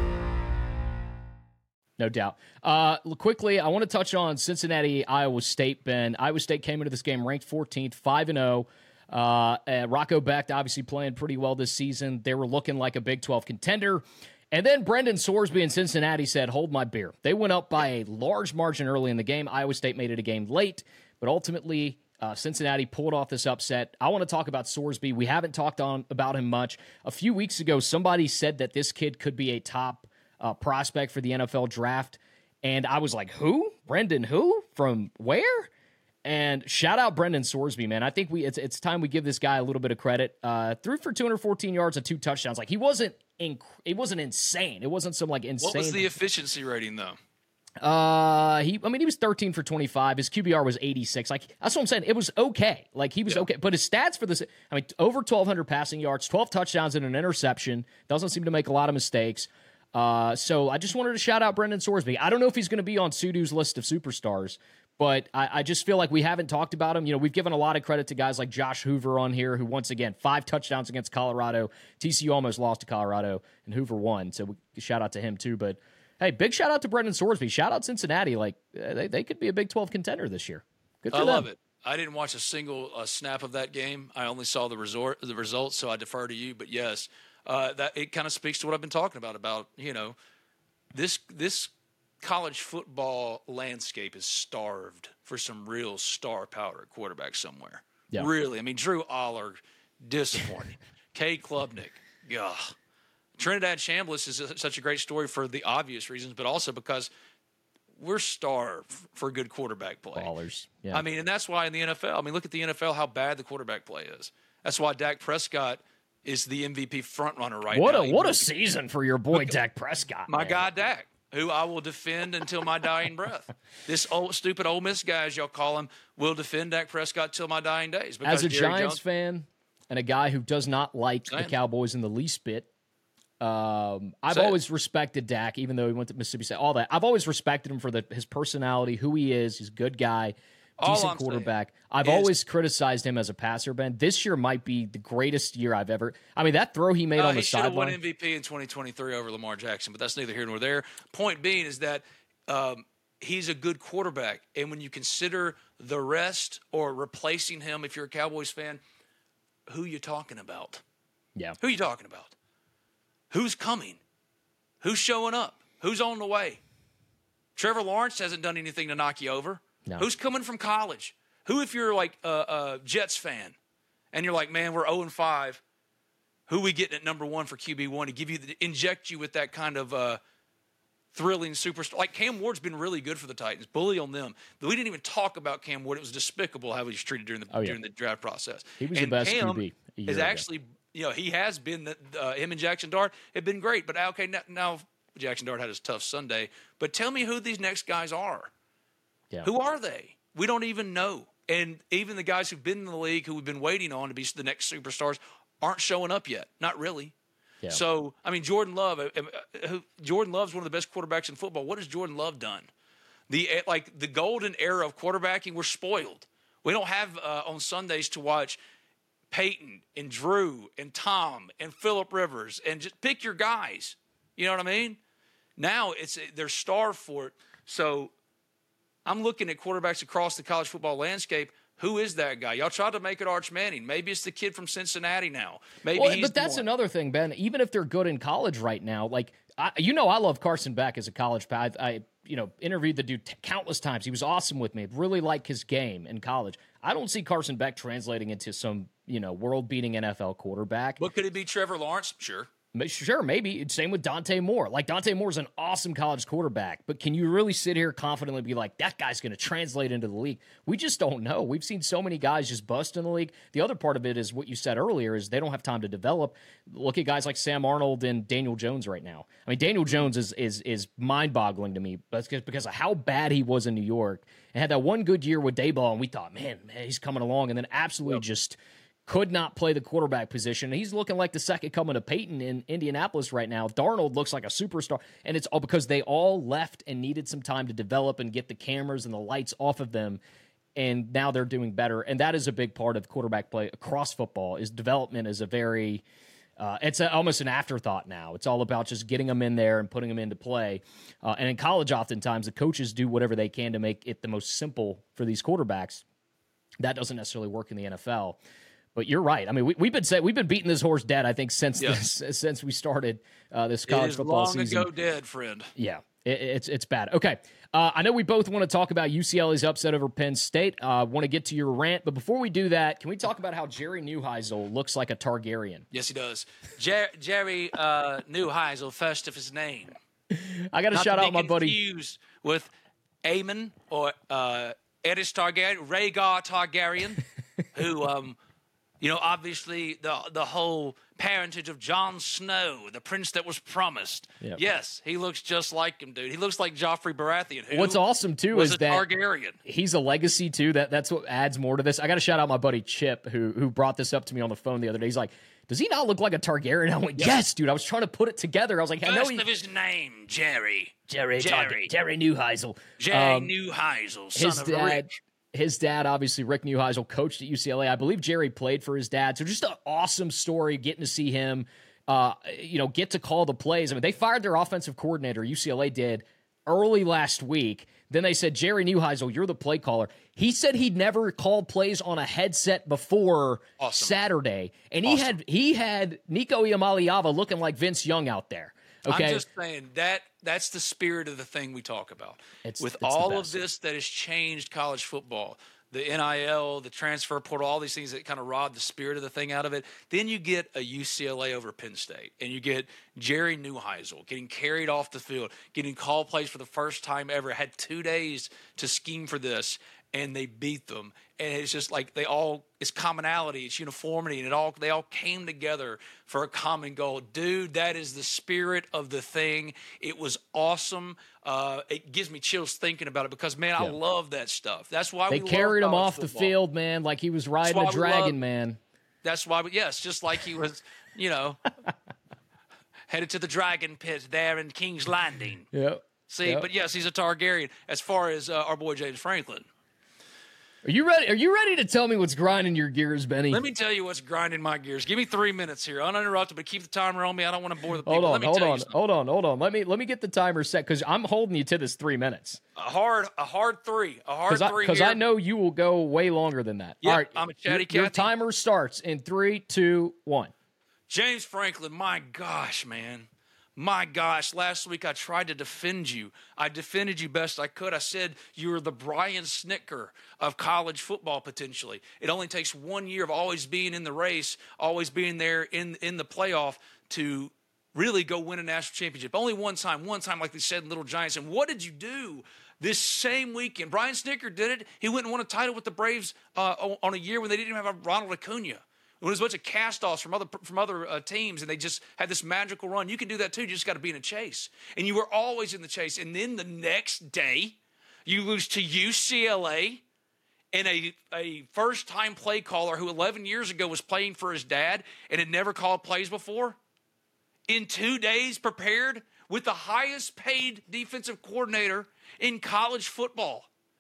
No doubt. Uh, quickly, I want to touch on Cincinnati, Iowa State, Ben. Iowa State came into this game ranked fourteenth, five and oh. Uh, and Rocco Becht obviously playing pretty well this season. They were looking like a Big twelve contender. And then Brendan Sorsby in Cincinnati said, hold my beer. They went up by a large margin early in the game. Iowa State made it a game late, but ultimately uh, Cincinnati pulled off this upset. I want to talk about Sorsby. We haven't talked on about him much. A few weeks ago, somebody said that this kid could be a top uh, prospect for the N F L draft, and I was like, who? Brendan who? From where? And shout out Brendan Sorsby, man. I think we it's it's time we give this guy a little bit of credit. Uh, threw for two hundred fourteen yards and two touchdowns. Like he wasn't inc- it wasn't insane. It wasn't some like insane. What was the efficiency rating though? Uh, he I mean he was thirteen for twenty-five. His Q B R was eighty-six. Like that's what I'm saying. It was okay. Like he was yeah. okay. But his stats for this, I mean, over twelve hundred passing yards, twelve touchdowns and an interception. Doesn't seem to make a lot of mistakes. Uh, so I just wanted to shout out Brendan Sorsby. I don't know if he's going to be on Sudo's list of superstars, but I, I just feel like we haven't talked about him. You know, we've given a lot of credit to guys like Josh Hoover on here, who once again, five touchdowns against Colorado. T C U almost lost to Colorado, and Hoover won. So we, shout out to him too. But hey, big shout out to Brendan Sorsby. Shout out Cincinnati. Like they, they could be a Big twelve contender this year. Good for I them. love it. I didn't watch a single uh, snap of that game. I only saw the resort, the results, so I defer to you. But yes, uh, that it kind of speaks to what I've been talking about. About you know, this this. college football landscape is starved for some real star power at quarterback somewhere. Yeah. Really. I mean, Drew Aller, disappointing. Cade Klubnik, ugh. Trinidad Chambliss is a, such a great story for the obvious reasons, but also because we're starved for good quarterback play. Ballers. Yeah. I mean, and that's why in the N F L, I mean, look at the N F L, how bad the quarterback play is. That's why Dak Prescott is the M V P frontrunner right what now. a what a season for your boy Dak Prescott. My man. guy Dak, who I will defend until my dying breath. This old stupid Ole Miss guy, as y'all call him, will defend Dak Prescott till my dying days. As a Jerry Giants Jones, fan and a guy who does not like Same. the Cowboys in the least bit, um, I've Same. always respected Dak, even though he went to Mississippi State. All that I've always respected him for the, his personality, who he is. He's a good guy. All Decent I'm quarterback. I've is- always criticized him as a passer, Ben. This year might be the greatest year I've ever. I mean, that throw he made Uh, on the he should have won sideline. M V P in twenty twenty-three over Lamar Jackson, but that's neither here nor there. Point being is that um, he's a good quarterback, and when you consider the rest or replacing him, if you're a Cowboys fan, who you talking about? Yeah, Who you talking about? Who's coming? Who's showing up? Who's on the way? Trevor Lawrence hasn't done anything to knock you over. No. Who's coming from college? Who, if you're like a, a Jets fan and you're like, man, we're oh and five, who we getting at number one for Q B one to give you, the, inject you with that kind of uh, thrilling superstar? Like Cam Ward's been really good for the Titans. Bully on them. But we didn't even talk about Cam Ward. It was despicable how he was treated during the Oh, yeah. during the draft process. He was and the best Cam Q B a year is ago. actually, you know, he has been the, uh, him and Jackson Dart have been great. But okay, now, now Jackson Dart had his tough Sunday. But tell me who these next guys are. yeah. Who are they? We don't even know. And even the guys who've been in the league, who we've been waiting on to be the next superstars, aren't showing up yet. Not really. Yeah. So, I mean, Jordan Love, uh, uh, who, Jordan Love's one of the best quarterbacks in football. What has Jordan Love done? The uh, like the golden era of quarterbacking, we're spoiled. We don't have uh, on Sundays to watch Peyton and Drew and Tom and Phillip Rivers and just pick your guys. You know what I mean? Now it's they're starved for it. So I'm looking at quarterbacks across the college football landscape. Who is that guy? Y'all tried to make it Arch Manning. Maybe it's the kid from Cincinnati now. Maybe Well, he's but the that's one. another thing, Ben. Even if they're good in college right now, like I, you know, I love Carson Beck as a college pad. I, you know, interviewed the dude t- countless times. He was awesome with me. Really like his game in college. I don't see Carson Beck translating into some, you know, world-beating N F L quarterback. But could it be Trevor Lawrence? Sure. Sure, maybe. Same with Dante Moore. Like, Dante Moore's an awesome college quarterback, but can you really sit here confidently be like, that guy's going to translate into the league? We just don't know. We've seen so many guys just bust in the league. The other part of it is what you said earlier is they don't have time to develop. Look at guys like Sam Arnold and Daniel Jones right now. I mean, Daniel Jones is is is mind-boggling to me because of how bad he was in New York and had that one good year with Dayball, and we thought, man, man, he's coming along, and then absolutely yep. just could not play the quarterback position. He's looking like the second coming of Peyton in Indianapolis right now. Darnold looks like a superstar, and it's all because they all left and needed some time to develop and get the cameras and the lights off of them, and now they're doing better. And that is a big part of quarterback play across football. Is development is a very uh, it's a, almost an afterthought now. It's all about just getting them in there and putting them into play. Uh, and in college, oftentimes the coaches do whatever they can to make it the most simple for these quarterbacks. That doesn't necessarily work in the N F L. But you're right. I mean, we, we've been say, we've been beating this horse dead. I think since yeah. this since we started uh, this college it is football long season. ago dead, friend. Yeah, it, it's it's bad. Okay, uh, I know we both want to talk about U C L A's upset over Penn State. I uh, want to get to your rant, but before we do that, can we talk about how Jerry Neuheisel looks like a Targaryen? Yes, he does. Jer- Jerry uh, Neuheisel, first of his name. I got to shout out my buddy. Confused with Aemon or uh, Eddis Targaryen, Rhaegar Targaryen, who. Um, You know, obviously, the the whole parentage of Jon Snow, the prince that was promised. Yep. Yes, he looks just like him, dude. He looks like Joffrey Baratheon. Who What's awesome, too, was is a that Targaryen. He's a legacy, too. That That's what adds more to this. I got to shout out my buddy Chip, who who brought this up to me on the phone the other day. He's like, does he not look like a Targaryen? I went, yes, yes dude. I was trying to put it together. I was like, I know First he... of his name, Jerry. Jerry. Jerry. Tar- Jerry Neuheisel. Jerry um, Neuheisel, son his of dad, Rick. His dad, obviously, Rick Neuheisel, coached at U C L A. I believe Jerry played for his dad. So just an awesome story, getting to see him, uh, you know, get to call the plays. I mean, they fired their offensive coordinator, U C L A did, early last week. Then they said, Jerry Neuheisel, you're the play caller. He said he'd never called plays on a headset before awesome. Saturday. And awesome. he had he had Nico Iamaleava looking like Vince Young out there. Okay. I'm just saying that that's the spirit of the thing we talk about. It's, With it's all of this that has changed college football, the N I L, the transfer portal, all these things that kind of rob the spirit of the thing out of it, then you get a U C L A over Penn State, and you get Jerry Neuheisel getting carried off the field, getting call plays for the first time ever, had two days to scheme for this, and they beat them. And it's just like they all, it's commonality, it's uniformity, and it all they all came together for a common goal. Dude, that is the spirit of the thing. It was awesome. Uh, it gives me chills thinking about it because, man, yeah. I love that stuff. That's why they we carried him off football. the field, man, like he was riding a dragon, love, man. That's why, we, yes, just like he was, you know, headed to the dragon pit there in King's Landing. Yep. See, yep. but yes, he's a Targaryen as far as uh, our boy James Franklin. Are you ready? Are you ready to tell me what's grinding your gears, Benny? Let me tell you what's grinding my gears. Give me three minutes here, uninterrupted, but keep the timer on me. I don't want to bore the people. Hold on, let me hold tell on, you hold on, hold on. Let me let me get the timer set because I'm holding you to this three minutes. A hard, a hard three, a hard Cause three. Because I, I know you will go way longer than that. Yep, All right, I'm a chatty your, your Cathy. timer starts in three, two, one. James Franklin, my gosh, man. My gosh, last week I tried to defend you. I defended you best I could. I said you were the Brian Snitker of college football potentially. It only takes one year of always being in the race, always being there in, in the playoff to really go win a national championship. Only one time, one time like they said in Little Giants. And what did you do this same weekend? Brian Snitker did it. He went and won a title with the Braves uh, on a year when they didn't even have a Ronald Acuna. It was a bunch of cast-offs from other from other uh, teams, and they just had this magical run. You can do that too. You just got to be in a chase. And you were always in the chase. And then the next day, you lose to U C L A and a, a first-time play caller who eleven years ago was playing for his dad and had never called plays before. In two days, prepared with the highest-paid defensive coordinator in college football.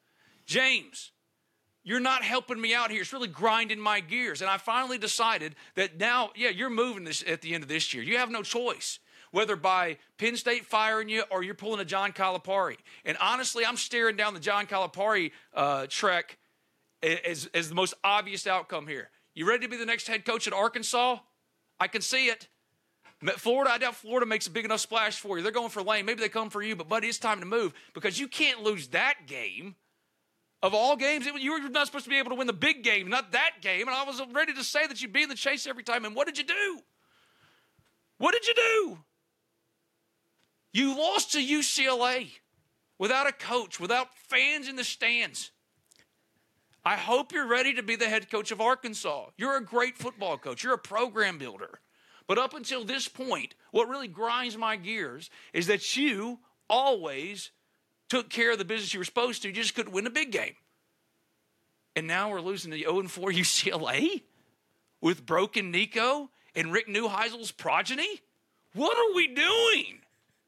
James, you're not helping me out here. It's really grinding my gears. And I finally decided that now, yeah, you're moving this at the end of this year. You have no choice, whether by Penn State firing you or you're pulling a John Calipari. And honestly, I'm staring down the John Calipari uh, trek as, as the most obvious outcome here. You ready to be the next head coach at Arkansas? I can see it. Florida, I doubt Florida makes a big enough splash for you. They're going for Lane. Maybe they come for you, but, buddy, it's time to move because you can't lose that game. Of all games, you were not supposed to be able to win the big game, not that game. And I was ready to say that you'd be in the chase every time. And what did you do? What did you do? You lost to U C L A without a coach, without fans in the stands. I hope you're ready to be the head coach of Arkansas. You're a great football coach. You're a program builder. But up until this point, what really grinds my gears is that you always took care of the business you were supposed to. You just couldn't win a big game. And now we're losing to oh and four U C L A with broken Nico and Rick Neuheisel's progeny? What are we doing?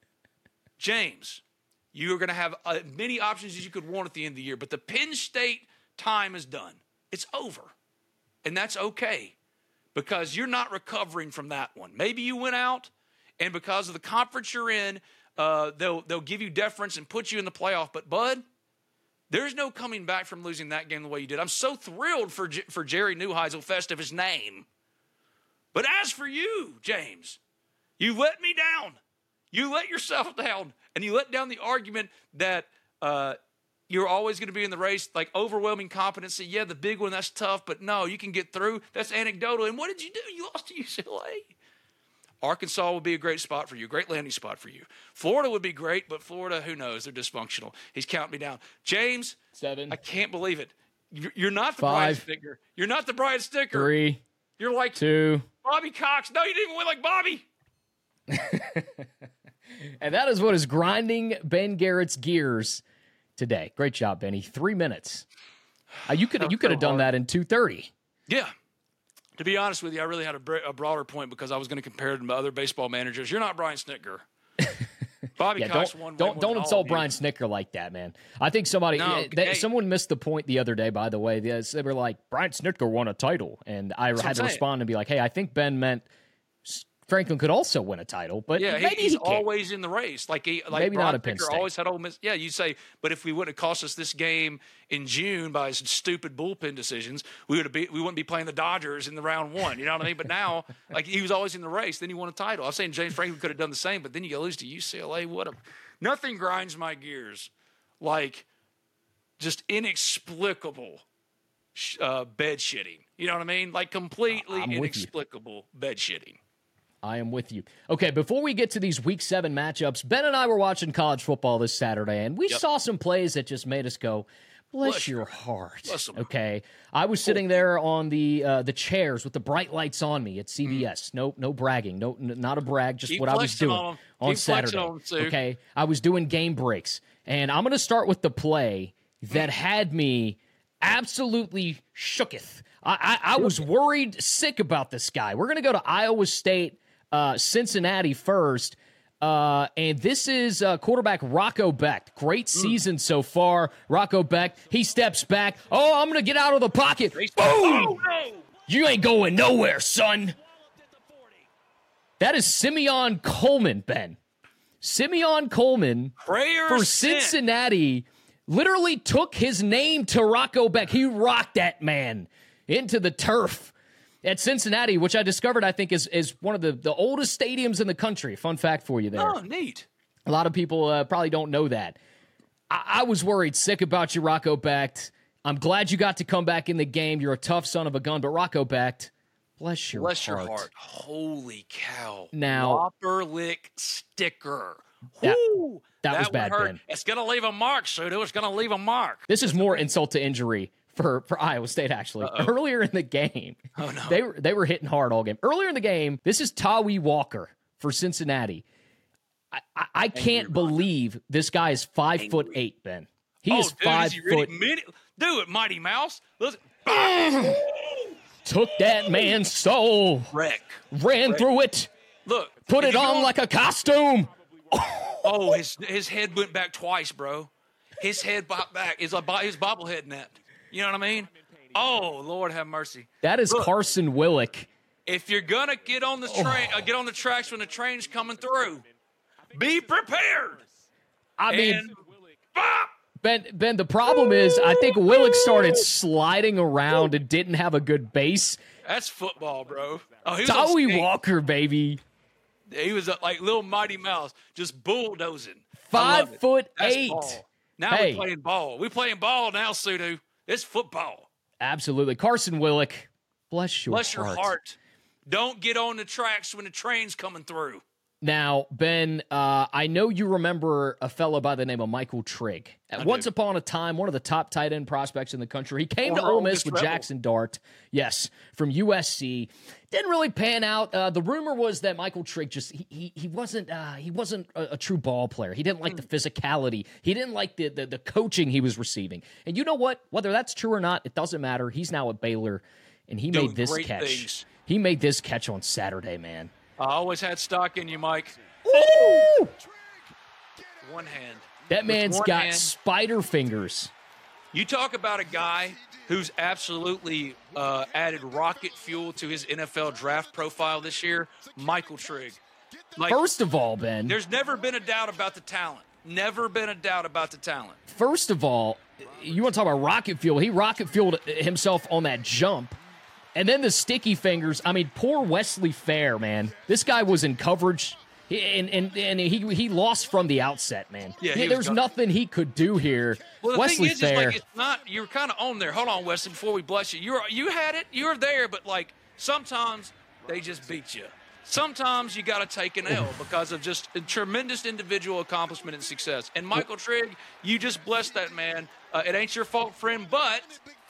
James, you are going to have as many options as you could want at the end of the year, but the Penn State time is done. It's over. And that's okay because you're not recovering from that one. Maybe you went out, and because of the conference you're in, Uh, they'll they'll give you deference and put you in the playoff. But, bud, there's no coming back from losing that game the way you did. I'm so thrilled for J- for Jerry Neuheisel, fest of his name. But as for you, James, you let me down. You let yourself down. And you let down the argument that uh, you're always going to be in the race, like overwhelming competency. Yeah, the big one, that's tough. But, no, you can get through. That's anecdotal. And what did you do? You lost to U C L A. Arkansas would be a great spot for you, great landing spot for you. Florida would be great, but Florida, who knows? They're dysfunctional. He's counting me down. James, Seven. I can't believe it. You're not the Five. Brian Sticker. You're not the Brian Sticker. Three. You're like Two. Bobby Cox. No, you didn't even win like Bobby. And that is what is grinding Ben Garrett's gears today. Great job, Benny. Three minutes. Uh, you could you could have done that in two thirty. Yeah. To be honest with you, I really had a, br- a broader point because I was going to compare him to other baseball managers. You're not Brian Snitker. Bobby Yeah, Cox don't won. don't, won don't all insult of you. Brian Snitker like that, man. I think somebody, No, uh, they, hey. someone missed the point the other day. By the way, they, they were like, Brian Snitker won a title, and I what had I'm to saying. respond and be like, hey, I think Ben meant Franklin could also win a title, but Yeah, maybe he, he's he can't. always in the race. Like he, like Maybe Brian not at Penn Picker State. always had Ole Miss. Yeah, you say, but if we wouldn't have cost us this game in June by some stupid bullpen decisions, we would have be, we wouldn't be playing the Dodgers in the round one. You know what I mean? But now, like he was always in the race. Then he won a title. I'm saying James Franklin could have done the same, but then you lose to U C L A. What a nothing grinds my gears like just inexplicable uh, bed shitting. You know what I mean? Like completely I'm with you. inexplicable bed shitting. I am with you. Okay, before we get to these week seven matchups, Ben and I were watching college football this Saturday, and we Yep. saw some plays that just made us go, Bless, Bless your your- heart. bless 'em. Okay, I was sitting there on the uh, the chairs with the bright lights on me at C B S. No, no bragging. No, n- not a brag. Just Keep what I was flexing doing on 'em. on Keep flexing Saturday. on 'em, Sue. Okay, I was doing game breaks, and I'm going to start with the play that had me absolutely shooketh. I, I, I was worried sick about this guy. We're going to go to Iowa State, uh, Cincinnati first. Uh, and this is uh, quarterback Rocco Becht. Great season so far. Rocco Becht, he steps back. Oh, I'm going to get out of the pocket. Boom! You ain't going nowhere, son. That is Simeon Coleman, Ben. Simeon Coleman Prayer for sent. Cincinnati literally took his name to Rocco Becht. He rocked that man into the turf at Cincinnati, which I discovered, I think, is is one of the, the oldest stadiums in the country. Fun fact for you there. Oh, neat. A lot of people uh, probably don't know that. I, I was worried sick about you, Rocco Becht. I'm glad you got to come back in the game. You're a tough son of a gun, but Rocco Becht, bless your Bless heart. your heart. Holy cow. Now- Whopper lick sticker. That- Woo! that was would bad, hurt. Ben. It's going to leave a mark, Sudo. It's going to leave a mark. This is more insult to injury for, for Iowa State, actually. Uh-oh. Earlier in the game, Oh, no. they, were, they were hitting hard all game. Earlier in the game, this is Tawi Walker for Cincinnati. I, I, I can't believe this guy is five foot eight, Ben. He oh, is dude, five is he really foot. mini- Do it, Mighty Mouse. Listen. Took that man's soul, Wreck. ran through it, Look. put if it you on go- like a costume. Oh, his his head went back twice, bro. His head bobbed back. It's like bo- his bobblehead net. You know what I mean? Oh, Lord have mercy. That is Look. Carson Willick. If you're gonna get on the train, uh, get on the tracks when the train's coming through. Be prepared. I mean, And bop! Ben, Ben, the problem is I think Willick started sliding around and didn't have a good base. That's football, bro. Oh, he was on Tawi skate. Walker, baby. He was uh, like little Mighty Mouse, just bulldozing. I Five love it. foot That's eight. ball. Now Hey. we're playing ball. We're playing ball now, Sudo. It's football. Absolutely. Carson Willick, bless your Bless heart. your heart. Don't get on the tracks when the train's coming through. Now, Ben, uh, I know you remember a fellow by the name of Michael Trigg. At I once do. upon a time, one of the top tight end prospects in the country. He came to Former Ole Ole Miss Miss with Rebel. Jackson Dart, yes, from U S C. Didn't really pan out. Uh, the rumor was that Michael Trigg just he he, he wasn't uh, he wasn't a, a true ball player. He didn't like the physicality. He didn't like the, the the coaching he was receiving. And you know what? Whether that's true or not, it doesn't matter. He's now at Baylor, and he Doing made this great catch. things. He made this catch on Saturday, man. I always had stock in you, Mike. Woo! One hand. That With man's one got hand. spider fingers. You talk about a guy who's absolutely uh, added rocket fuel to his N F L draft profile this year, Michael Trigg. Like, First of all, Ben, there's never been a doubt about the talent. Never been a doubt about the talent. first of all, you want to talk about rocket fuel. He rocket fueled himself on that jump. And then the sticky fingers. I mean, poor Wesley Fair, man. This guy was in coverage. He, and and, and he he lost from the outset, man. Yeah, he was there's gone. nothing he could do here. Well, the Wesley thing is, Fair. is like it's not. You're kind of on there. Hold on, Wesley. Before we bless you, you you had it. You were there, but like sometimes they just beat you. Sometimes you got to take an L because of just a tremendous individual accomplishment and success. And Michael Trigg, you just blessed that man. Uh, it ain't your fault, friend, but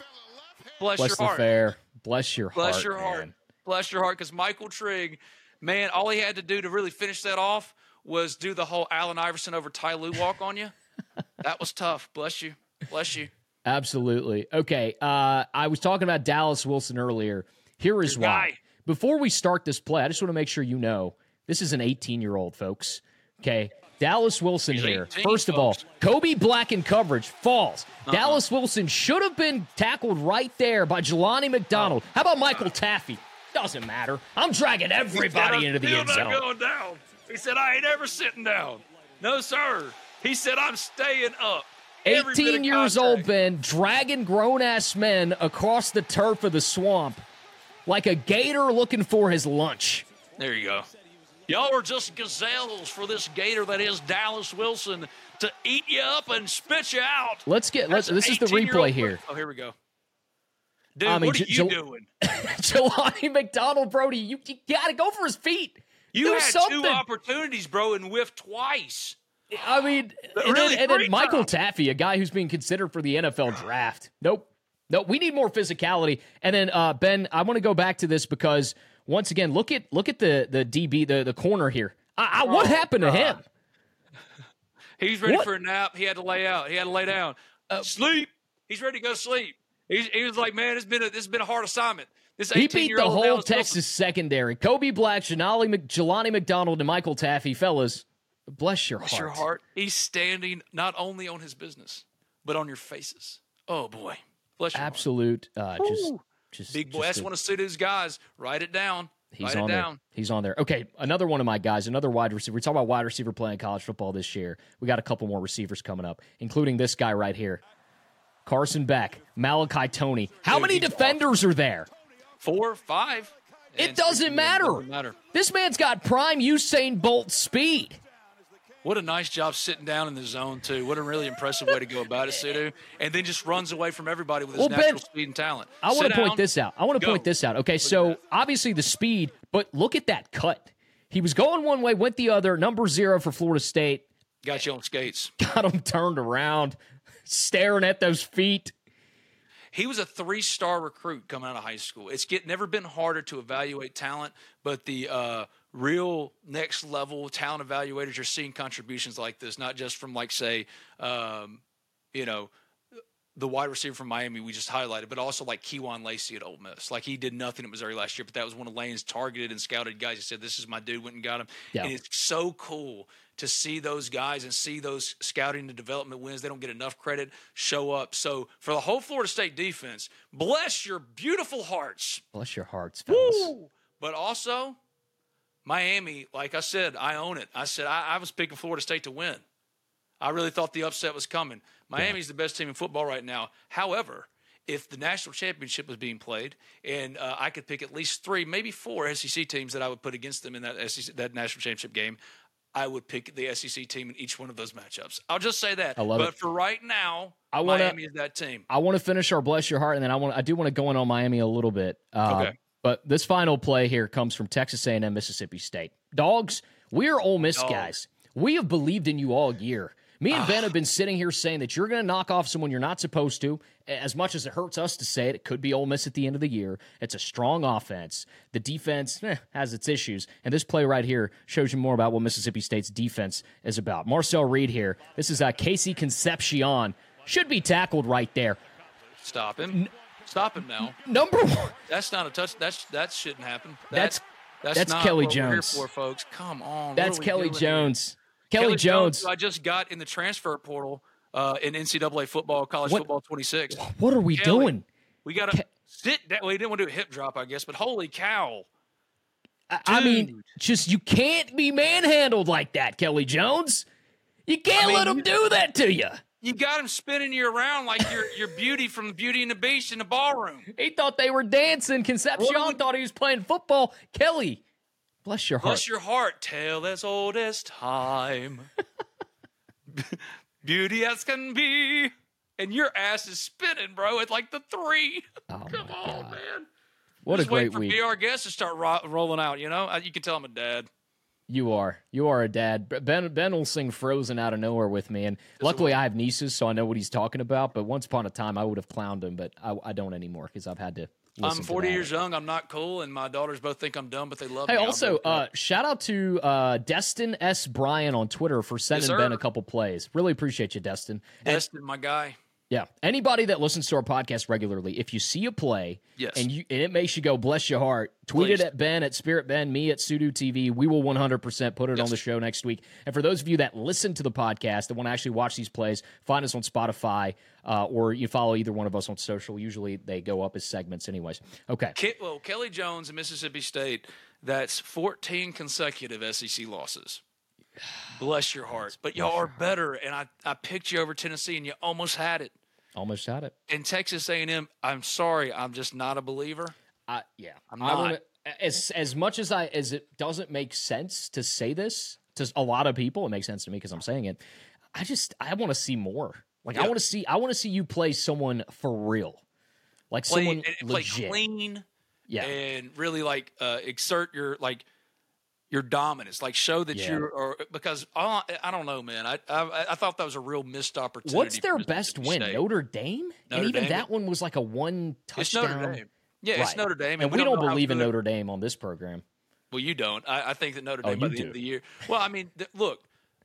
bless Wesley your heart. Fair. Bless your Bless heart. your man. heart. Bless your heart, because Michael Trigg, man, all he had to do to really finish that off was do the whole Allen Iverson over Ty Lue walk on you. That was tough. Bless you. Bless you. Absolutely. Okay. Uh, I was talking about Dallas Wilson earlier. Here is Your why. guy. Before we start this play, I just want to make sure you know this is an eighteen-year-old, folks. Okay. Dallas Wilson He's here. eighteen, First of all, folks. Kobe Black in coverage falls. Uh-uh. Dallas Wilson should have been tackled right there by Jelani McDonald. How about Michael Taffy? Doesn't matter. I'm dragging everybody into the Still end not zone. going down. He said, I ain't ever sitting down. No, sir. He said, I'm staying up. Every bit of eighteen years old, contact. Ben, dragging grown-ass men across the turf of the swamp like a gator looking for his lunch. There you go. Y'all are just gazelles for this gator that is Dallas Wilson to eat you up and spit you out. Let's get. Let's. That's an This is the eighteen-year-old replay here. Oh, here we go. Dude, I mean, what are J- you J- doing? Jelani McDonald, Brody, you, you got to go for his feet. You Do had something. two opportunities, bro, and whiffed twice. I mean, and, Really, then, and then three Michael times. Taffy, a guy who's being considered for the N F L draft. Nope. Nope. We need more physicality. And then uh, Ben, I want to go back to this because once again, look at look at the the D B, the, the corner here. I, I, what Oh, happened to God. him? He's ready What? for a nap. He had to lay out. He had to lay down. Uh, sleep. He's ready to go sleep. He's, he was like, man, it's been a, this has been a hard assignment. This He beat the eighteen-year-old whole Dallas Texas secondary. Kobe Black, Jelani, Mc, Jelani McDonald, and Michael Taffy. Fellas, bless your Bless heart. your heart. He's standing not only on his business, but on your faces. Oh, boy. Bless your Absolute, uh, just, Ooh. just heart. Big boy. just That's a- one of Sudo's guys. Write it down. He's Write on it there. down. He's on there. Okay, another one of my guys, another wide receiver. We talk about wide receiver playing college football this year. We got a couple more receivers coming up, including this guy right here, Carson Beck, Malachi Toney. How Dude, many he's defenders are there? Four, five. It And doesn't sixteen, matter. doesn't matter. This man's got prime Usain Bolt speed. What a nice job sitting down in the zone, too. What a really impressive way to go about it, Sudo. And then just runs away from everybody with his Well, Ben, natural speed and talent. I want Sit to point down. this out. I want to Go. point this out. Okay, so obviously the speed, but look at that cut. He was going one way, went the other. Number zero for Florida State. Got you on skates. Got him turned around, staring at those feet. He was a three-star recruit coming out of high school. It's get never been harder to evaluate talent, but the uh, real next-level talent evaluators are seeing contributions like this, not just from, like, say, um, you know, the wide receiver from Miami we just highlighted, but also like Keywan Lacey at Ole Miss. Like, he did nothing at Missouri last year, but that was one of Lane's targeted and scouted guys. He said, this is my dude, went and got him. Yeah. And it's so cool to see those guys and see those scouting and development wins. They don't get enough credit, show up. So for the whole Florida State defense, bless your beautiful hearts. Bless your hearts, fellas. Woo! But also, Miami, like I said, I own it. I said I, I was picking Florida State to win. I really thought the upset was coming. Miami's the best team in football right now. However, if the national championship was being played, and uh, I could pick at least three, maybe four S E C teams that I would put against them in that S E C, that national championship game, I would pick the S E C team in each one of those matchups. I'll just say that. I love but it. for right now, I wanna- Miami is that team. I want to finish our bless your heart, and then I want I do want to go in on Miami a little bit. Uh, Okay. But this final play here comes from Texas A and M, Mississippi State. Dogs, we're Ole Miss Dog. guys. We have believed in you all year. Me and Ben have been sitting here saying that you're going to knock off someone you're not supposed to. As much as it hurts us to say it, it could be Ole Miss at the end of the year. It's a strong offense. The defense eh, has its issues. And this play right here shows you more about what Mississippi State's defense is about. Marcel Reed here. This is uh, Casey Concepcion. Should be tackled right there. Stop him. Stop him now. Number one. That's not a touch. That's that shouldn't happen. That's- that's that's not Kelly what we're here Jones. for, folks. Come on. what That's are we Kelly doing here? Jones. Kelly, Jones. who I just got in the transfer portal uh, in N C double A football, college What- football twenty-six. What are we Kelly. doing? We got to sit down. Well, he didn't want to do a hip drop, I guess, but holy cow. I, I mean, Dude. just you can't be manhandled like that, Kelly Jones. You can't I mean, let him you- do that to you. You got him spinning you around like you're, you're Beauty from Beauty and the Beast in the ballroom. He thought they were dancing. Concepcion What would- thought he was playing football. Kelly, bless your heart. Bless your heart, tale as old as time. Beauty as can be. And your ass is spinning, bro, at like the three. Oh, Come my on, God. man. What Just a great waiting for week. B R guests to start ro- rolling out, you know? Uh, You can tell I'm a dad. You are. You are a dad. Ben Ben will sing Frozen out of nowhere with me. And luckily I have nieces, so I know what he's talking about. But once upon a time, I would have clowned him, but I, I don't anymore because I've had to listen I'm forty to that. years young. I'm not cool, and my daughters both think I'm dumb, but they love Hey, me. I'll also, do it. uh, shout out to uh, Destin S. Bryan on Twitter for sending sir. Ben a couple plays. Really appreciate you, Destin. And, Destin, my guy. yeah, anybody that listens to our podcast regularly, if you see a play Yes. and you and it makes you go, bless your heart, tweet Please. it at Ben, at Spirit Ben, me at Sudo T V. We will one hundred percent put it Yes. on the show next week. And for those of you that listen to the podcast that want to actually watch these plays, find us on Spotify uh, or you follow either one of us on social. Usually they go up as segments anyways. Okay. Ke- well, Kelly Jones and Mississippi State, that's fourteen consecutive S E C losses. Bless your heart. But y'all are better, and I, I picked you over Tennessee, and you almost had it. Almost had it. And Texas A and M, I'm sorry, I'm just not a believer. I, yeah, I'm I not. wanna, as as much as I as it doesn't make sense to say this to a lot of people, it makes sense to me because I'm saying it. I just I want to see more. Like I Yeah. want to see I want to see you play someone for real, like Play, someone and play legit. clean Yeah, and really like uh, exert your like your dominance, like show that Yeah. you're, or because I, I don't know, man. I, I I thought that was a real missed opportunity. What's their for best Mississippi win? State. Notre Dame? Notre and even Dame. that one was like a one It's touchdown. Notre Dame. Yeah, it's Right. Notre Dame, And we, don't don't know how believe in good- Notre Dame on this program. Well, you don't. I, I think that Notre Oh, Dame by you the do. end of the year. Well, I mean, th- look,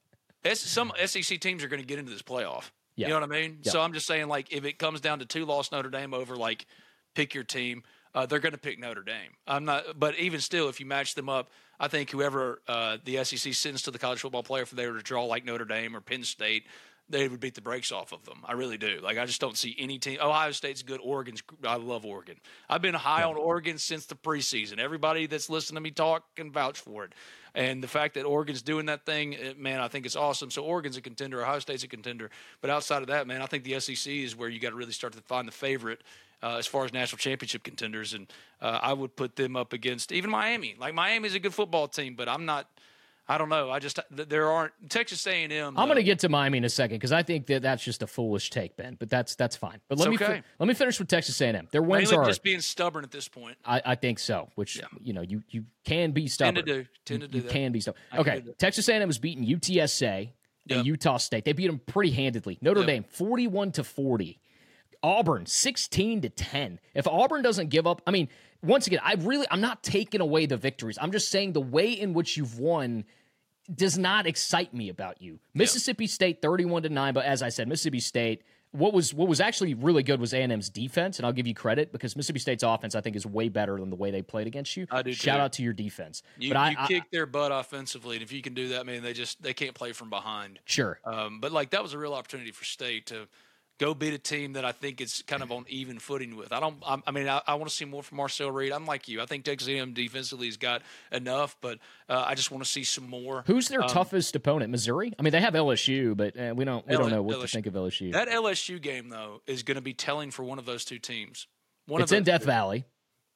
S- some S E C teams are going to get into this playoff. Yeah. You know what I mean? Yeah. So I'm just saying, like, if it comes down to two loss Notre Dame over, like, pick your team, uh, they're going to pick Notre Dame. I'm not, but even still, if you match them up, I think whoever uh, the S E C sends to the college football player, if they were to draw like Notre Dame or Penn State, they would beat the brakes off of them. I really do. Like, I just don't see any team. Ohio State's good. Oregon's. I love Oregon. I've been high on Oregon since the preseason. Everybody that's listening to me talk can vouch for it. And the fact that Oregon's doing that thing, it, man, I think it's awesome. So Oregon's a contender. Ohio State's a contender. But outside of that, man, I think the S E C is where you got to really start to find the favorite uh, as far as national championship contenders. And uh, I would put them up against even Miami. Like, Miami's a good football team, but I'm not – I don't know. I just there aren't Texas A and M. I'm going to get to Miami in a second because I think that that's just a foolish take, Ben. But that's that's fine. But let It's me okay. fi- let me finish with Texas A and M. Their wins Mainly are just being stubborn at this point. I, I think so. Which Yeah. you know you you can be stubborn. Tend to do. Tend to You- do you that. can be stubborn. I can Okay, do that. Texas A and M was beating U T S A and Yep. Utah State. They beat them pretty handedly. Notre Yep. Dame forty-one to forty. Auburn sixteen to ten. If Auburn doesn't give up, I mean, once again, I really I'm not taking away the victories. I'm just saying the way in which you've won does not excite me about you. Mississippi State thirty-one to nine, but as I said, Mississippi State, what was what was actually really good was A and M's defense, and I'll give you credit because Mississippi State's offense I think is way better than the way they played against you. I do, Shout too. out to your defense. You, but I, you I kick their butt offensively, and if you can do that, man, they just they can't play from behind. sure. Um, but like that was a real opportunity for State to go beat a team that I think is kind of on even footing with. I don't. I, I mean, I, I want to see more from Marcel Reed. I'm like you. I think Texas A and M defensively has got enough, but uh, I just want to see some more. Who's their um, toughest opponent? Missouri? I mean, they have L S U, but uh, we don't we don't L- know what L S U. to think of L S U. That L S U game though is going to be telling for one of those two teams. One It's of in those Death two. Valley.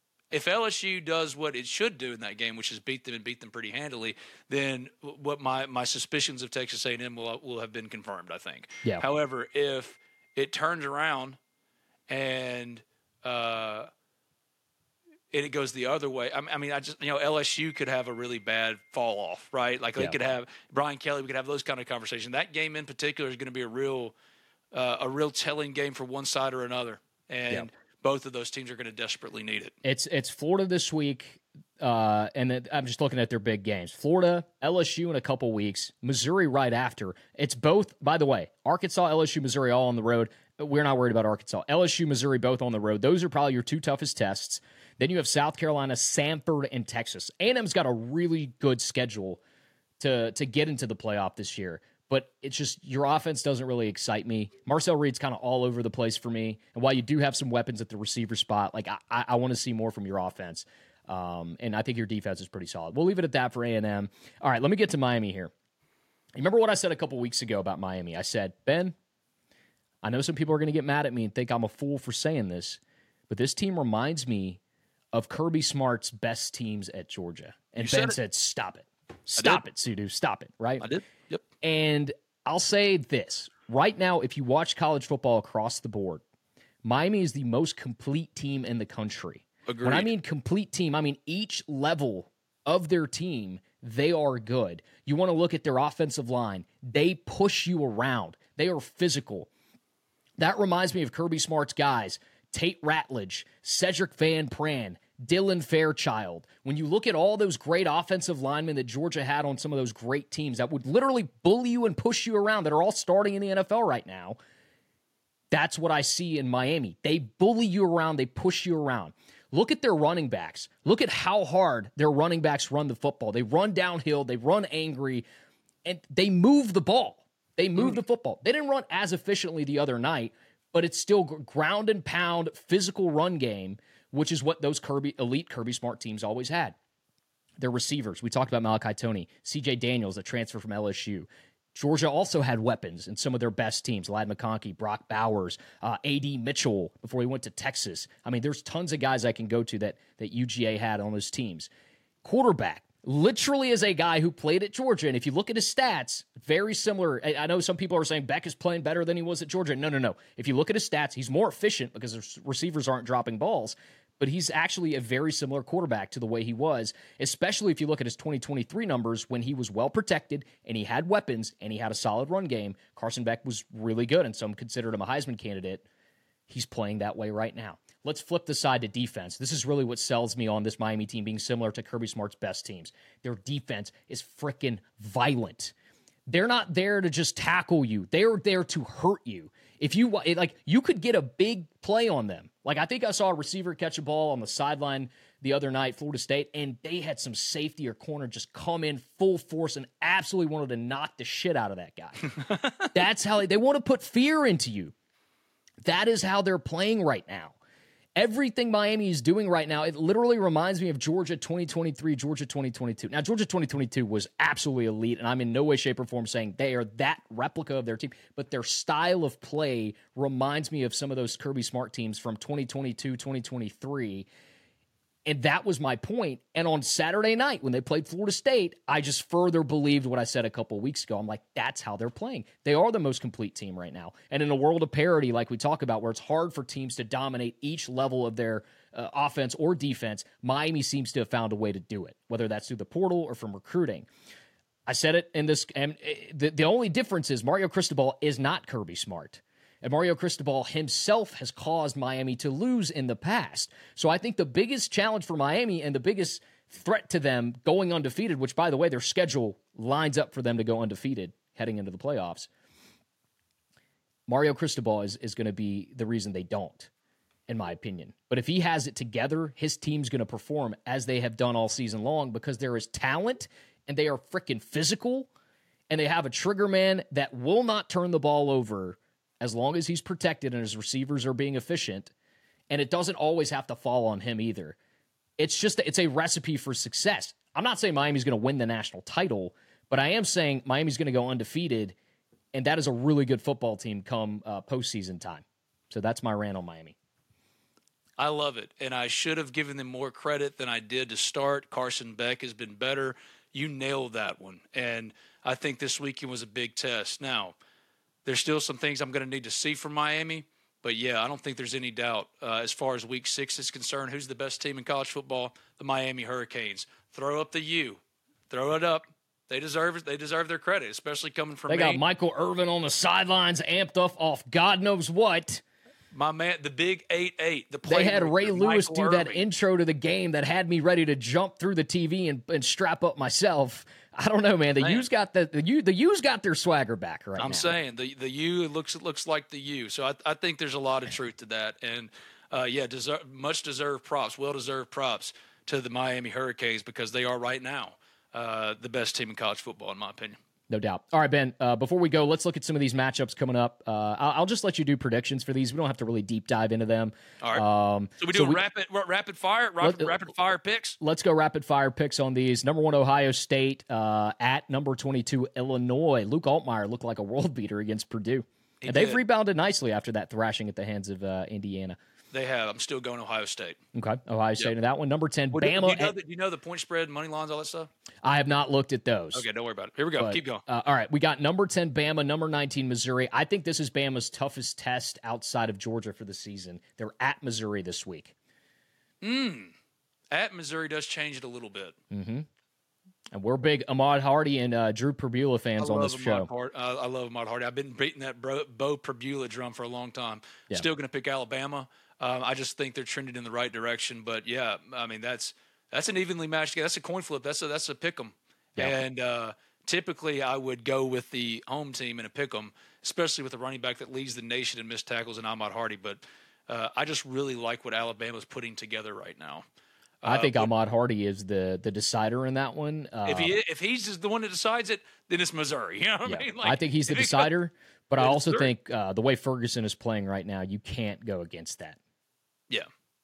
If L S U does what it should do in that game, which is beat them and beat them pretty handily, then what my, my suspicions of Texas A and M will will have been confirmed, I think. Yeah. However, if it turns around and uh, and it goes the other way, I, I mean, I just you know L S U could have a really bad fall off, right? Like they Yeah. could have Brian Kelly, we could have those kind of conversations. That game in particular is going to be a real uh, a real telling game for one side or another, and Yeah. both of those teams are going to desperately need it. It's it's Florida this week, uh, and it, I'm just looking at their big games. Florida, L S U in a couple weeks, Missouri right after. It's both, by the way, Arkansas, L S U, Missouri all on the road. We're not worried about Arkansas. L S U, Missouri both on the road. Those are probably your two toughest tests. Then you have South Carolina, Samford, and Texas. A and M's got a really good schedule to to get into the playoff this year. But it's just your offense doesn't really excite me. Marcel Reed's kind of all over the place for me. And while you do have some weapons at the receiver spot, like I, I, I want to see more from your offense. Um, and I think your defense is pretty solid. We'll leave it at that for A and M. All right, let me get to Miami here. You remember what I said a couple weeks ago about Miami? I said, Ben, I know some people are going to get mad at me and think I'm a fool for saying this, but this team reminds me of Kirby Smart's best teams at Georgia. And You said Ben it. said, stop it. Stop did. it, Sudu. Stop it, right? I did. Yep. And I'll say this. Right now, if you watch college football across the board, Miami is the most complete team in the country. When I Agreed. mean complete team, I mean each level of their team, they are good. You want to look at their offensive line. They push you around. They are physical. That reminds me of Kirby Smart's guys, Tate Ratledge, Cedric Van Pran, Dylan Fairchild. When you look at all those great offensive linemen that Georgia had on some of those great teams that would literally bully you and push you around that are all starting in the N F L right now, that's what I see in Miami. They bully you around. They push you around. Look at their running backs. Look at how hard their running backs run the football. They run downhill. They run angry. And they move the ball. They move the football. They didn't run as efficiently the other night, but it's still gr- ground and pound physical run game, which is what those Kirby elite Kirby Smart teams always had. Their receivers. We talked about Malachi Toney, C J Daniels, a transfer from L S U. Georgia also had weapons in some of their best teams. Ladd McConkey, Brock Bowers, uh, A D Mitchell before he went to Texas. I mean, there's tons of guys I can go to that, that U G A had on those teams. Quarterback, literally is a guy who played at Georgia. And if you look at his stats, very similar. I, I know some people are saying Beck is playing better than he was at Georgia. No, no, no. If you look at his stats, he's more efficient because his receivers aren't dropping balls. but he's actually a very similar quarterback to the way he was, especially if you look at his twenty twenty-three numbers when he was well protected and he had weapons and he had a solid run game. Carson Beck was really good, and some considered him a Heisman candidate. He's playing that way right now. Let's flip the side to defense. This is really what sells me on this Miami team being similar to Kirby Smart's best teams. Their defense is freaking violent. They're not there to just tackle you. They're there to hurt you. If you like, you could get a big play on them. Like, I think I saw a receiver catch a ball on the sideline the other night, Florida State, and they had some safety or corner just come in full force and absolutely wanted to knock the shit out of that guy. That's how they, they want to put fear into you. That is how they're playing right now. Everything Miami is doing right now, it literally reminds me of Georgia twenty twenty-three, Georgia twenty twenty-two. Now, Georgia twenty twenty-two was absolutely elite, and I'm in no way, shape, or form saying they are that replica of their team, but their style of play reminds me of some of those Kirby Smart teams from twenty twenty-two, twenty twenty-three, and that was my point. And on Saturday night, when they played Florida State, I just further believed what I said a couple of weeks ago. I'm like, that's how they're playing. They are the most complete team right now. And in a world of parity, like we talk about, where it's hard for teams to dominate each level of their uh, offense or defense, Miami seems to have found a way to do it, whether that's through the portal or from recruiting. I said it in this, and the, the only difference is Mario Cristobal is not Kirby Smart. And Mario Cristobal himself has caused Miami to lose in the past. So I think the biggest challenge for Miami and the biggest threat to them going undefeated, which, by the way, their schedule lines up for them to go undefeated heading into the playoffs, Mario Cristobal is, is going to be the reason they don't, in my opinion. But if he has it together, his team's going to perform as they have done all season long, because there is talent and they are freaking physical and they have a trigger man that will not turn the ball over as long as he's protected and his receivers are being efficient. And it doesn't always have to fall on him either. It's just, it's a recipe for success. I'm not saying Miami's going to win the national title, but I am saying Miami's going to go undefeated, and that is a really good football team come uh, postseason time. So that's my rant on Miami. I love it, and I should have given them more credit than I did to start. Carson Beck has been better. You nailed that one, and I think this weekend was a big test. Now, there's still some things I'm going to need to see from Miami, but, yeah, I don't think there's any doubt uh, as far as week six is concerned. Who's the best team in college football? The Miami Hurricanes. Throw up the U. Throw it up. They deserve it. They deserve their credit, especially coming from they me. They got Michael Irvin on the sidelines, amped up off God knows what. My man, the big eight eight. The they had Ray Lewis Michael do that Irving. intro to the game that had me ready to jump through the T V and, and strap up myself. I don't know, man. The man. U's got the the U the U's got their swagger back right I'm now. saying the the U it looks it looks like the U. So I I think there's a lot of truth to that, and uh, yeah, deserve, much deserved props, well deserved props to the Miami Hurricanes, because they are right now uh, the best team in college football, in my opinion. No doubt. All right, Ben, uh, before we go, let's look at some of these matchups coming up. Uh, I'll, I'll just let you do predictions for these. We don't have to really deep dive into them. All right. Um, so we do so a we, rapid rapid fire rapid, let, rapid fire picks? Let's go rapid fire picks on these. Number one, Ohio State uh, at number twenty-two, Illinois. Luke Altmaier looked like a world beater against Purdue. He and they've did. rebounded nicely after that thrashing at the hands of uh, Indiana. They have. I'm still going Ohio State. Okay, Ohio State in that one. Number ten, Well, do, Bama. do, you know at, the, do you know the point spread, money lines, all that stuff? I have not looked at those. Okay, don't worry about it. Here we go. But, Keep going. Uh, all right, we got number ten, Bama, number nineteen, Missouri. I think this is Bama's toughest test outside of Georgia for the season. They're at Missouri this week. Mm. At Missouri does change it a little bit. Mm-hmm. And we're big Ahmad Hardy and uh, Drew Perbula fans I on love this Ahmad show. Hard, uh, I love Ahmad Hardy. I've been beating that bro, Bo Perbula drum for a long time. Yeah. Still going to pick Alabama. Um, I just think they're trending in the right direction. But yeah, I mean that's that's an evenly matched game. That's a coin flip. That's a that's a pick 'em. Yeah. And uh, typically I would go with the home team in a pick 'em, especially with a running back that leads the nation in missed tackles and Ahmad Hardy. But uh, I just really like what Alabama's putting together right now. I think uh, Ahmad Hardy is the the decider in that one. Uh, If he if he's just the one that decides it, then it's Missouri. You know what yeah, I mean? Like, I think he's the if he decider, but I Yeah, also Missouri. think uh, the way Ferguson is playing right now, you can't go against that. Yeah.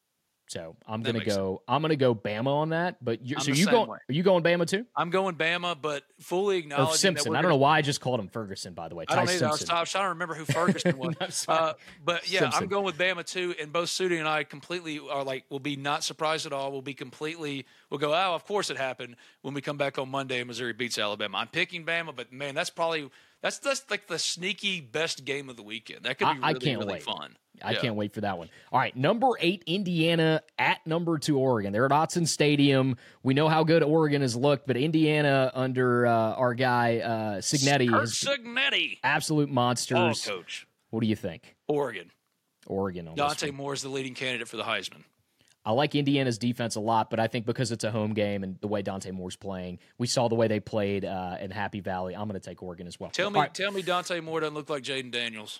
So I'm That gonna makes go. I'm gonna go Bama on that. But you, I'm so the you same go? way. Are you going Bama too? I'm going Bama, but fully Or acknowledging Simpson? that we're I don't know gonna- why I just called him Ferguson. By the way, I don't Ty either. I was, Simpson. I was trying to remember who Ferguson was. I'm sorry. uh, but yeah, Simpson. I'm going with Bama too. And both Sudi and I completely are like, will be not surprised at all. We'll be completely, we'll go, oh, of course it happened when we come back on Monday and Missouri beats Alabama. I'm picking Bama, but man, that's probably That's that's like the sneaky best game of the weekend. That could be really, I, I can't really wait. fun. I Yeah. can't wait for that one. All right, number eight, Indiana at number two, Oregon. They're at Autzen Stadium. We know how good Oregon has looked, but Indiana under uh, our guy uh, Cignetti Kurt is Cignetti, absolute monsters. ball coach. What do you think? Oregon. Oregon on Dante this one. Moore is the leading candidate for the Heisman. I like Indiana's defense a lot, but I think because it's a home game and the way Dante Moore's playing, we saw the way they played uh, in Happy Valley. I'm going to take Oregon as well. Tell me, All right. tell me, Dante Moore doesn't look like Jaden Daniels.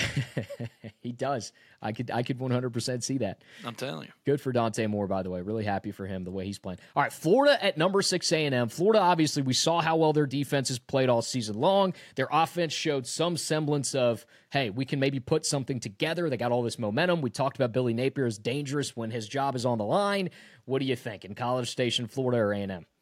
He does. I could I could one hundred percent see that. I'm telling you. Good for Dante Moore, by the way. Really happy for him, the way he's playing. All right, Florida at number six, A and M. Florida, obviously, we saw how well their defense has played all season long. Their offense showed some semblance of, hey, we can maybe put something together. They got all this momentum. We talked about Billy Napier as dangerous when his job is on the line. What do you think? In College Station, Florida or A and M?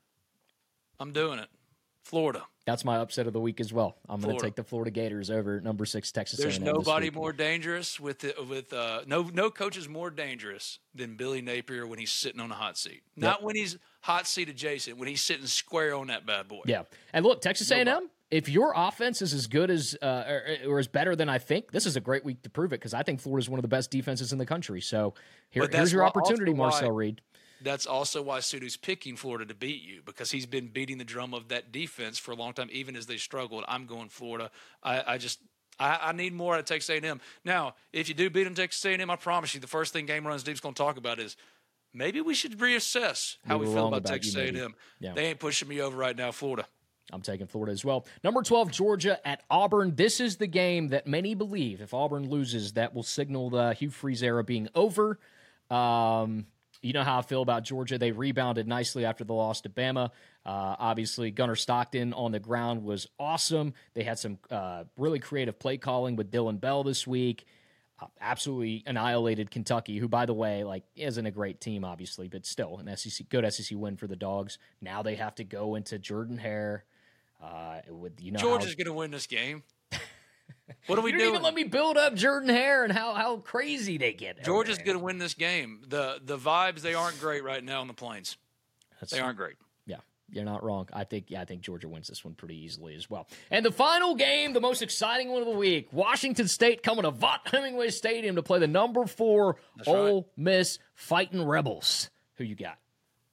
I'm doing it. Florida. That's my upset of the week as well. I'm going to Florida. take the Florida Gators over number six, Texas There's A and M this nobody week. more dangerous with the, with uh, no no coach is more dangerous than Billy Napier when he's sitting on a hot seat. Not Yep. when he's hot seat adjacent. When he's sitting square on that bad boy. Yeah, and look, Texas A and M. Nobody. If your offense is as good as uh, or, or is better than I think, this is a great week to prove it because I think Florida is one of the best defenses in the country. So here, But that's here's your why- opportunity, also why- Marcel Reed. That's also why Sudu's picking Florida to beat you because he's been beating the drum of that defense for a long time, even as they struggled. I'm going Florida. I, I just I, I need more out of Texas A and M. Now, if you do beat them, Texas A and M, I promise you, the first thing Game Runs Deep's going to talk about is maybe we should reassess how We we, were feel wrong about, about Texas you, A and maybe. M. Yeah. They ain't pushing me over right now, Florida. I'm taking Florida as well. Number twelve, Georgia at Auburn. This is the game that many believe if Auburn loses, that will signal the Hugh Freeze era being over. Um, you know how I feel about Georgia. They rebounded nicely after the loss to Bama. Uh, obviously, Gunnar Stockton on the ground was awesome. They had some uh, really creative play calling with Dylan Bell this week. Uh, absolutely annihilated Kentucky, who, by the way, like isn't a great team, obviously, but still an S E C good S E C win for the Dogs. Now they have to go into Jordan Hare. Uh, with you know how- Georgia's going to win this game. What are we you doing? didn't even let me build up Jordan Hare and how, how crazy they get. over Georgia's there. going to win this game. The the vibes, they aren't great right now on the plains. That's- They aren't great. Yeah, you're not wrong. I think yeah, I think Georgia wins this one pretty easily as well. And the final game, the most exciting one of the week, Washington State coming to Vaught Hemingway Stadium to play the number four That's Ole Miss Fighting Rebels. Who you got?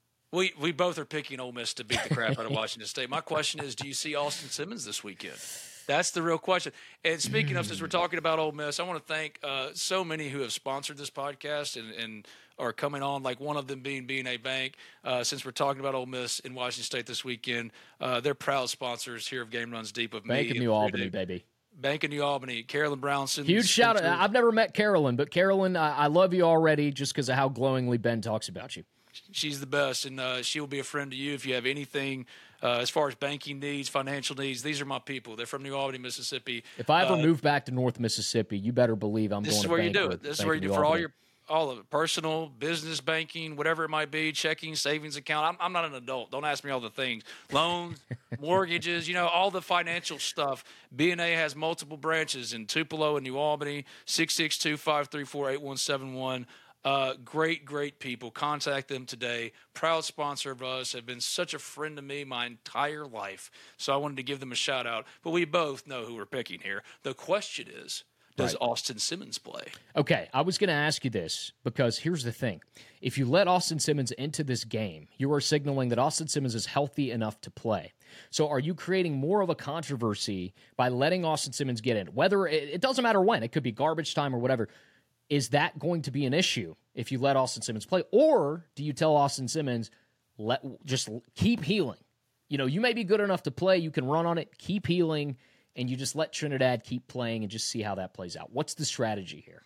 We we both are picking Ole Miss to beat the crap out of Washington State. My question is, do you see Austin Simmons this weekend? That's the real question. And speaking of, since we're talking about Ole Miss, I want to thank uh, so many who have sponsored this podcast and, and are coming on, like one of them being B and A Bank. Uh, since we're talking about Ole Miss in Washington State this weekend, uh, they're proud sponsors here of Game Runs Deep of me. Bank of and New Free Albany, Day. baby. Bank of New Albany, Carolyn Brownson. Huge shout out. Spencer. I've never met Carolyn, but Carolyn, I, I love you already just because of how glowingly Ben talks about you. She's the best, and uh, she will be a friend to you if you have anything uh, as far as banking needs, financial needs. These are my people. They're from New Albany, Mississippi. If I ever Uh, move back to North Mississippi, you better believe I'm This going is to where you bank do with it. This is Bank where of you do New for all Albany. your all of it, personal, business banking, whatever it might be, checking, savings account. I'm, I'm not an adult. Don't ask me all the things. Loans, mortgages, you know, all the financial stuff. B and A has multiple branches in Tupelo and New Albany, six six two, five three four, eight one seven one. Uh, great, great people. Contact them today. Proud sponsor of us. Have been such a friend to me my entire life. So I wanted to give them a shout out. But we both know who we're picking here. The question is, does Right. Austin Simmons play? Okay, I was going to ask you this because here's the thing. If you let Austin Simmons into this game, you are signaling that Austin Simmons is healthy enough to play. So are you creating more of a controversy by letting Austin Simmons get in? Whether it, it doesn't matter when, it could be garbage time or whatever. Is that going to be an issue if you let Austin Simmons play? Or do you tell Austin Simmons, let just keep healing? You know, you may be good enough to play. You can run on it, keep healing, and you just let Trinidad keep playing and just see how that plays out. What's the strategy here?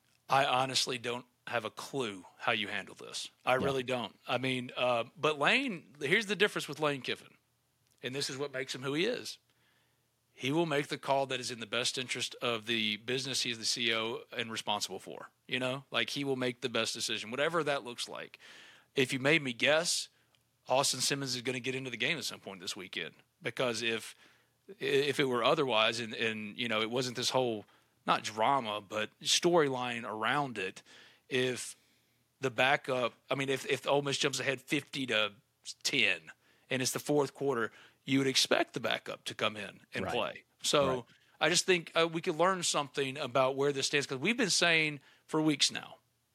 I honestly don't have a clue how you handle this. I really don't. I mean, uh, but Lane, here's the difference with Lane Kiffin, and this is what makes him who he is. He will make the call that is in the best interest of the business he's the C E O and responsible for. You know, like he will make the best decision, whatever that looks like. If you made me guess, Austin Simmons is going to get into the game at some point this weekend, because if if it were otherwise, and, and you know, it wasn't this whole not drama but storyline around it, if the backup, I mean, if if Ole Miss jumps ahead fifty to ten, and it's the fourth quarter, you would expect the backup to come in and Right. play. So Right. I just think uh, we could learn something about where this stands, because we've been saying for weeks now,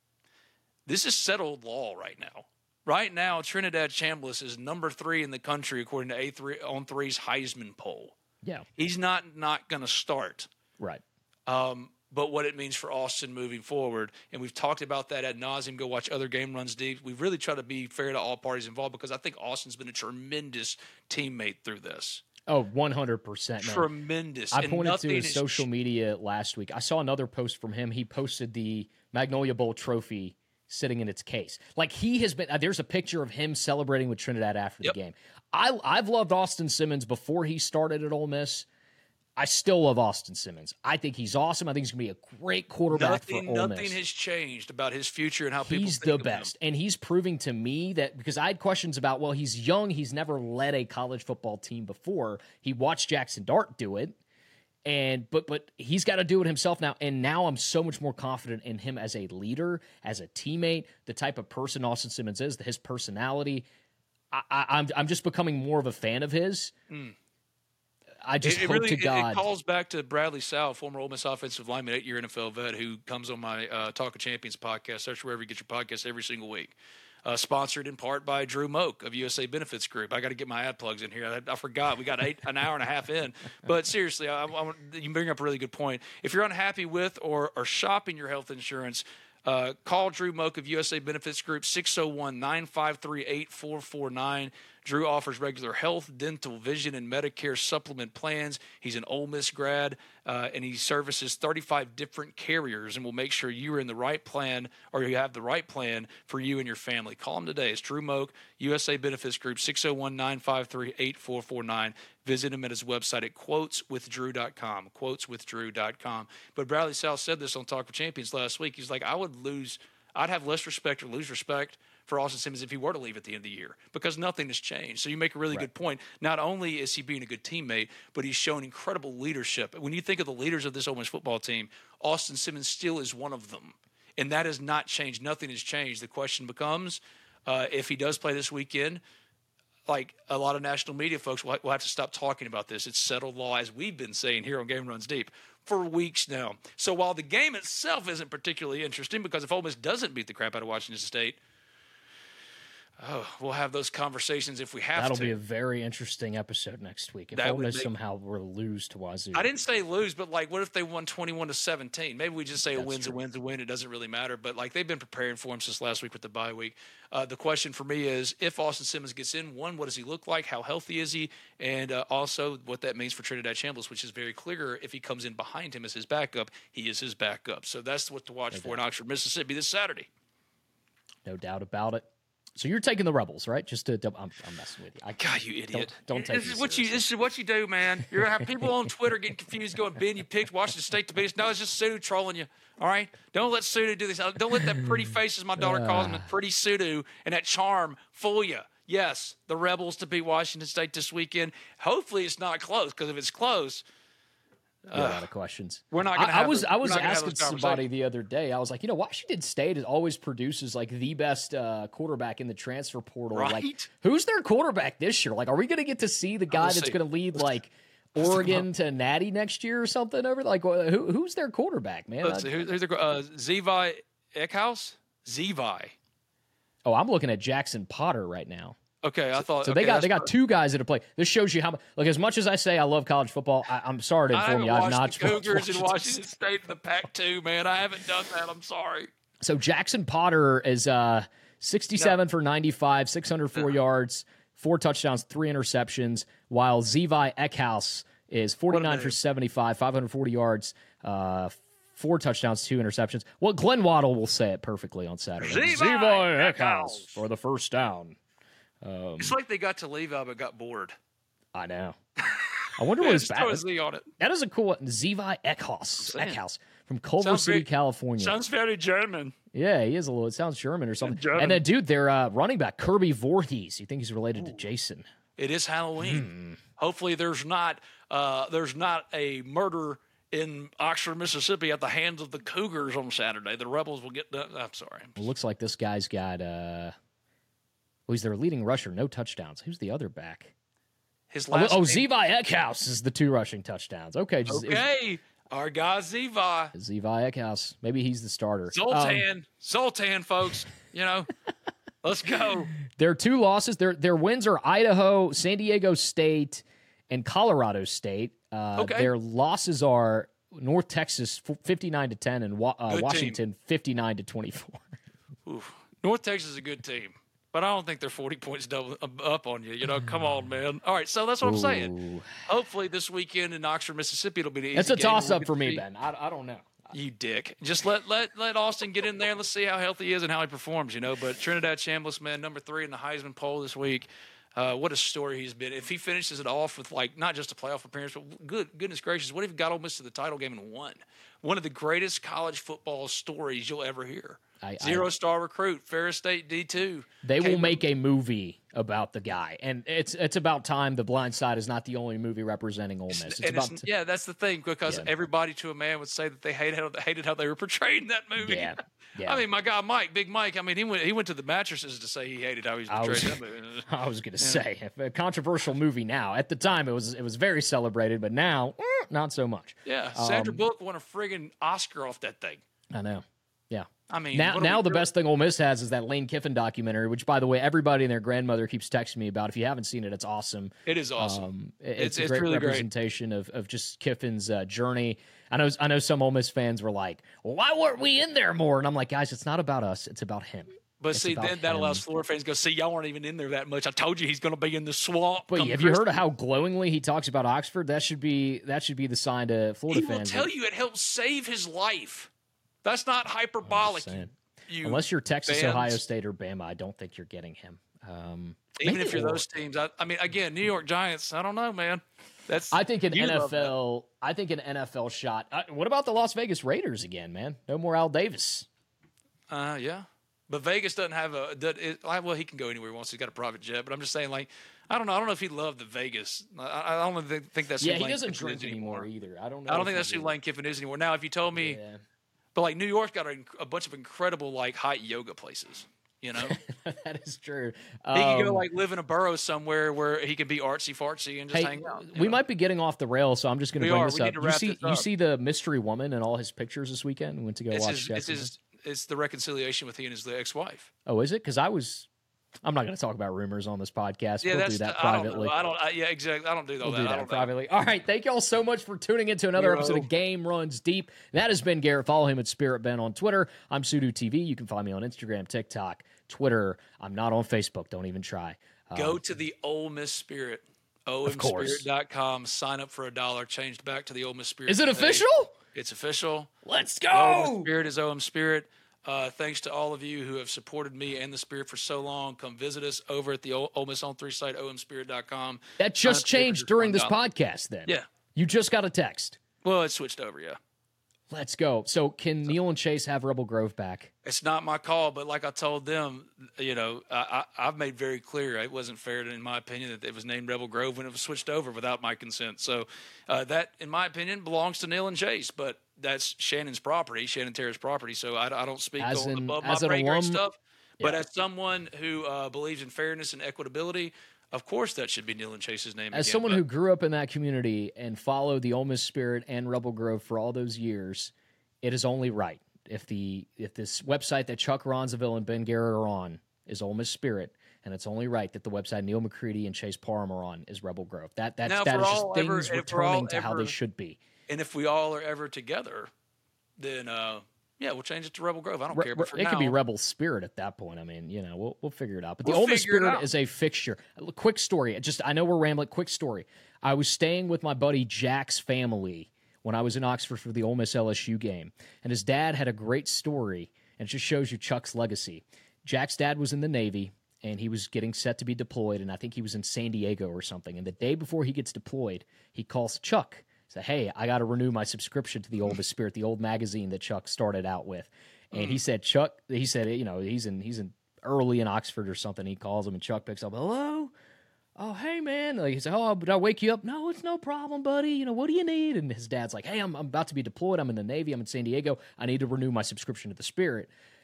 this is settled law right now. Right now, Trinidad Chambliss is number three in the country according to A three on three's Heisman poll. Yeah. He's not not going to start. Right. Um, but what it means for Austin moving forward, and we've talked about that ad nauseum. Go watch other Game Runs Deep. We really try to be fair to all parties involved, because I think Austin's been a tremendous teammate through this. Oh, one hundred percent. Man. Tremendous. I And pointed to nothing his has social media last week. I saw another post from him. He posted the Magnolia Bowl trophy sitting in its case. Like, he has been, uh, there's a picture of him celebrating with Trinidad after Yep. the game. I, I've loved Austin Simmons before he started at Ole Miss. I still love Austin Simmons. I think he's awesome. I think he's going to be a great quarterback Nothing, for Ole nothing Miss. has changed about his future and how people He's think the of him. best. And he's proving to me that, because I had questions about, well, he's young. He's never led a college football team before. He watched Jackson Dart do it. And but but he's got to do it himself now. And now I'm so much more confident in him as a leader, as a teammate, the type of person Austin Simmons is, his personality. I, I, I'm I'm just becoming more of a fan of his. Mm. I just it, it hope really, to it- God. It, calls back to Bradley Sowell, former Ole Miss offensive lineman, eight-year N F L vet, who comes on my uh, Talk of Champions podcast. Search wherever you get your podcast every single week. Uh, sponsored in part by Drew Moak of U S A Benefits Group. I got to get my ad plugs in here. I, I forgot. We got eight, an hour and a half in. But seriously, I, I, you bring up a really good point. If you're unhappy with or are shopping your health insurance, uh, call Drew Moak of U S A Benefits Group, six oh one, nine five three, eight four four nine. Drew offers regular health, dental, vision, and Medicare supplement plans. He's an Ole Miss grad, uh, and he services thirty-five different carriers and will make sure you're in the right plan, or you have the right plan for you and your family. Call him today. It's Drew Moak, U S A Benefits Group, six oh one, nine five three, eight four four nine. Visit him at his website at quotes with drew dot com, quotes with drew dot com. But Bradley Sowell said this on Talk for Champions last week. He's like, I would lose, I'd have less respect or lose respect for Austin Simmons if he were to leave at the end of the year, because nothing has changed. So you make a really Right. good point. Not only is he being a good teammate, but he's shown incredible leadership. When you think of the leaders of this Ole Miss football team, Austin Simmons still is one of them. And that has not changed. Nothing has changed. The question becomes, uh, if he does play this weekend, like a lot of national media folks will will have to stop talking about this. It's settled law, as we've been saying here on Game Runs Deep for weeks now. So while the game itself isn't particularly interesting, because if Ole Miss doesn't beat the crap out of Washington State, oh, we'll have those conversations if we have That'll to. be a very interesting episode next week. If That Ole would Miss make- somehow were to lose to Wazoo. I didn't say lose, but like, what if they won twenty-one to seventeen? Maybe we just say a That's win's a true. win's a win. It doesn't really matter. But like, they've been preparing for him since last week with the bye week. Uh, the question for me is, if Austin Simmons gets in, one, what does he look like? How healthy is he? And uh, also what that means for Trinidad Chambliss, which is very clear. If he comes in behind him as his backup, he is his backup. So that's what to watch for in Oxford, Mississippi this Saturday. No doubt about it. So you're taking the Rebels, right? Just to, I'm, I'm messing with you. I, God, you idiot! Don't, don't take this me is what you. seriously. This is what you do, man. You're gonna have people on Twitter getting confused, going, "Ben, you picked Washington State to beat us." No, it's just Sudu trolling you. All right, don't let Sudu do this. Don't let that pretty face, as my daughter calls him, the pretty Sudu, and that charm fool you. Yes, the Rebels to beat Washington State this weekend. Hopefully, it's not close, because if it's close, a lot of questions. we're not gonna I, I have was those- I we're was not gonna have asking those somebody conversations. the other day. I was like, you know, Washington State always produces like the best uh, quarterback in the transfer portal. Like, Right? who's their quarterback this year? Like, are we going to get to see the guy Let's that's see. going to lead like Oregon to Natty next year or something? Over like, wh- who, who's their quarterback, man? Let's I- see. Who, who's the uh, Zevi Eckhouse? Zevi. oh, I'm looking at Jackson Potter right now. Okay, I thought. So okay, they got that's they got per- two guys that have played. This shows you how much. Like, as much as I say I love college football, I, I'm sorry to I inform haven't you, I've watched not the watched Cougars in Washington Washington State in the Pac two, man. I haven't done that. I'm sorry. So Jackson Potter is uh, sixty-seven for ninety-five, six hundred four yards, four touchdowns, three interceptions, while Zevi Eckhouse is forty-nine for name. seventy-five, five hundred forty yards, uh, four touchdowns, two interceptions. Well, Glenn Waddle will say it perfectly on Saturday. Zevi Eckhouse. for the first down. It's like they got to Levi but got bored. I know. I wonder what his Just back throw a is. Z on it. That is a cool one. Zevi Eckhouse, saying. Eckhouse from Culver Sounds City, very- California. Sounds very German. Yeah, he is a little. It sounds German or something. German. And then, dude, their uh, running back Kirby Voorhees. You think he's related to Jason? It is Halloween. Hopefully, there's not uh, there's not a murder in Oxford, Mississippi, at the hands of the Cougars on Saturday. The Rebels will get. Uh, I'm sorry. It looks like this guy's got. Uh, well, he's their leading rusher, no touchdowns. Who's the other back? His Oh, last oh name- Zevi Eckhouse is the two rushing touchdowns. Okay. Just, Okay. Our guy Zevi. Zevi Eckhouse. Maybe he's the starter. Zoltan. Um, Zoltan, folks. You know, let's go. their two losses, their their wins are Idaho, San Diego State, and Colorado State. Uh, Okay. Their losses are North Texas fifty-nine to ten and Wa- uh, Good Washington fifty-nine to twenty-four. Oof. North Texas is a good team, but I don't think they're forty points double, up on you. You know, come on, man. All right, so that's what I'm saying. Hopefully this weekend in Oxford, Mississippi, it'll be the easy That's a game where toss we up get for to me, see- Ben. I, I don't know. You dick. Just let let let Austin get in there and let's see how healthy he is and how he performs, you know. But Trinidad Chambliss, man, number three in the Heisman poll this week. Uh, what a story he's been. If he finishes it off with, like, not just a playoff appearance, but good goodness gracious, what if he got Ole Miss to the title game and won? One of the greatest college football stories you'll ever hear. I- I- Zero-star recruit, Ferris State D two. They will Came- make a movie about the guy, and it's it's about time. The Blind Side is not the only movie representing Ole Miss. It's and about it's, t- yeah, that's the thing, because Yeah. everybody to a man would say that they hated how, hated how they were portrayed in that movie. Yeah, yeah. I mean, my guy Mike, Big Mike. I mean, he went he went to the mattresses to say he hated how he was I was, portrayed in that movie. I was gonna say a controversial movie. Now, at the time, it was it was very celebrated, but now eh, not so much. Yeah, Sandra Um, Bullock won a friggin' Oscar off that thing. I know. Yeah. I mean, Now, what are now we the doing? best thing Ole Miss has is that Lane Kiffin documentary, which, by the way, everybody and their grandmother keeps texting me about. If you haven't seen it, it's awesome. It is awesome. Um, it- it's, It's- a it's great really great. representation of, of just Kiffin's uh, journey. I know I know some Ole Miss fans were like, well, why weren't we in there more? And I'm like, guys, it's not about us. It's about him. But it's see, about then that him. allows Florida fans to go, see, y'all weren't even in there that much. I told you he's going to be in the swamp. But come have you heard of Christmas." how glowingly he talks about Oxford? That should be that should be the sign to Florida He will fans. tell that- you it helped save his life. That's not hyperbolic. saying. You Unless you're Texas, fans. Ohio State, or Bama, I don't think you're getting him. Um, Even maybe if you're or- those teams, I, I mean, again, New York Giants. I don't know, man. That's I think an you love that. N F L. I think an N F L shot. Uh, what about the Las Vegas Raiders again, man? No more Al Davis. Uh, yeah. But Vegas doesn't have a. Does, it, well, he can go anywhere he wants. He's got a private jet. But I'm just saying, like, I don't know. I don't know if he loved the Vegas. I, I don't think, think that's who Yeah, he Lane doesn't Kiffin is drink anymore either. I don't know. I don't if think he that's who did. Lane Kiffin is anymore. Now, if you told me, Yeah. but like New York's got a, a bunch of incredible like hot yoga places. You know, That is true. he can go Um, like live in a borough somewhere where he can be artsy fartsy and just Hey, hang out. you we know? might be getting off the rails, so I'm just going to We bring are. this We need up. to You wrap see, this you up. see the mystery woman and all his pictures this weekend. We went to go It's watch. his, it's, Jacksonville. his, it's the reconciliation with he and his ex-wife. Oh, is it? Because I was. I'm not going to talk about rumors on this podcast. Yeah, we'll that's do that I don't privately. know. I don't. I, yeah, exactly. I don't do all We'll that. do I that don't know. privately. All right. Thank y'all so much for tuning into another Hero. episode of Game Runs Deep. That has been Garrett. Follow him at Spirit Ben on Twitter. I'm Sudo T V. You can find me on Instagram, TikTok, Twitter. I'm not on Facebook. Don't even try. Uh, Go to the Ole Miss Spirit. O M course. Spirit dot com. Sign up for a dollar. Changed back to the Ole Miss Spirit. Is it today. official? It's official. Let's Ole Miss go. Spirit is O M Spirit. Uh, thanks to all of you who have supported me and the Spirit for so long. Come visit us over at the Ole Ole Miss on three site, O M Spirit dot com. That just changed during this podcast then. Yeah. You just got a text. Well, it switched over, yeah. Let's go. So can Neil and Chase have Rebel Grove back? It's not my call, but like I told them, you know, I, I, I've made very clear it wasn't fair, in my opinion, that it was named Rebel Grove when it was switched over without my consent. So uh, that, in my opinion, belongs to Neil and Chase, but that's Shannon's property, Shannon Terrace property. So I, I don't speak As on an- above as my an pay grade alum- stuff. But Yeah. as someone who uh, believes in fairness and equitability, of course that should be Neil and Chase's name. As again. someone But- who grew up in that community and followed the Ole Miss Spirit and Rebel Grove for all those years, it is only right if the if this website that Chuck Ronzaville and Ben Garrett are on is Ole Miss Spirit, and it's only right that the website Neil McCready and Chase Parham are on is Rebel Grove. That that's Now, if that we're is just all things ever- if we're returning all to how they ever- should be. and if we all are ever together, then uh, yeah, we'll change it to Rebel Grove. I don't Re- care. But for it now, could be Rebel Spirit at that point. I mean, you know, we'll we'll figure it out. But the We'll Ole Miss figure it Spirit out. is a fixture. A quick story. Just I know we're rambling. Quick story. I was staying with my buddy Jack's family when I was in Oxford for the Ole Miss L S U game, and his dad had a great story, and it just shows you Chuck's legacy. Jack's dad was in the Navy, and he was getting set to be deployed, and I think he was in San Diego or something. And the day before he gets deployed, he calls Chuck. Said, "Hey, I got to renew my subscription to the Ole Miss Spirit, the old magazine that Chuck started out with." And he said, "Chuck," he said, you know, he's in he's in early in Oxford or something. He calls him, and Chuck picks up, "Hello, oh hey man." Like, he said, "Oh, did I wake you up?" "No, it's no problem, buddy. You know, what do you need?" And his dad's like, "Hey, I'm I'm about to be deployed. I'm in the Navy. I'm in San Diego. I need to renew my subscription to the Spirit."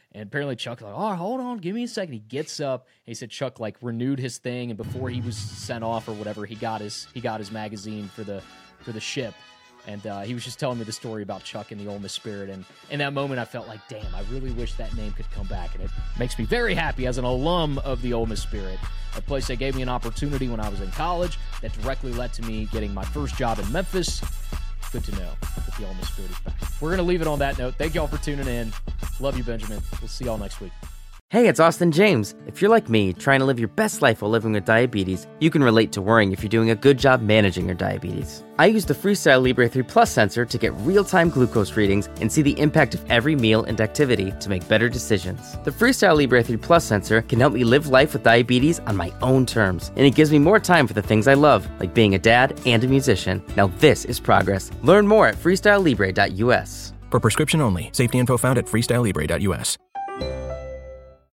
And apparently Chuck like, oh, hold on, give me a second. He gets up. And he said Chuck like renewed his thing, and before he was sent off or whatever, he got his he got his magazine for the for the ship. And uh, he was just telling me the story about Chuck and the Ole Miss Spirit. And in that moment, I felt like, damn, I really wish that name could come back. And it makes me very happy as an alum of the Ole Miss Spirit, a place that gave me an opportunity when I was in college that directly led to me getting my first job in Memphis. Good to know that the Ole Miss Spirit is back. We're going to leave it on that note. Thank y'all for tuning in. Love you, Benjamin. We'll see y'all next week. Hey, it's Austin James. If you're like me, trying to live your best life while living with diabetes, you can relate to worrying if you're doing a good job managing your diabetes. I use the Freestyle Libre three Plus sensor to get real-time glucose readings and see the impact of every meal and activity to make better decisions. The Freestyle Libre three Plus sensor can help me live life with diabetes on my own terms, and it gives me more time for the things I love, like being a dad and a musician. Now this is progress. Learn more at freestyle libre dot u s. For prescription only. Safety info found at freestyle libre dot u s.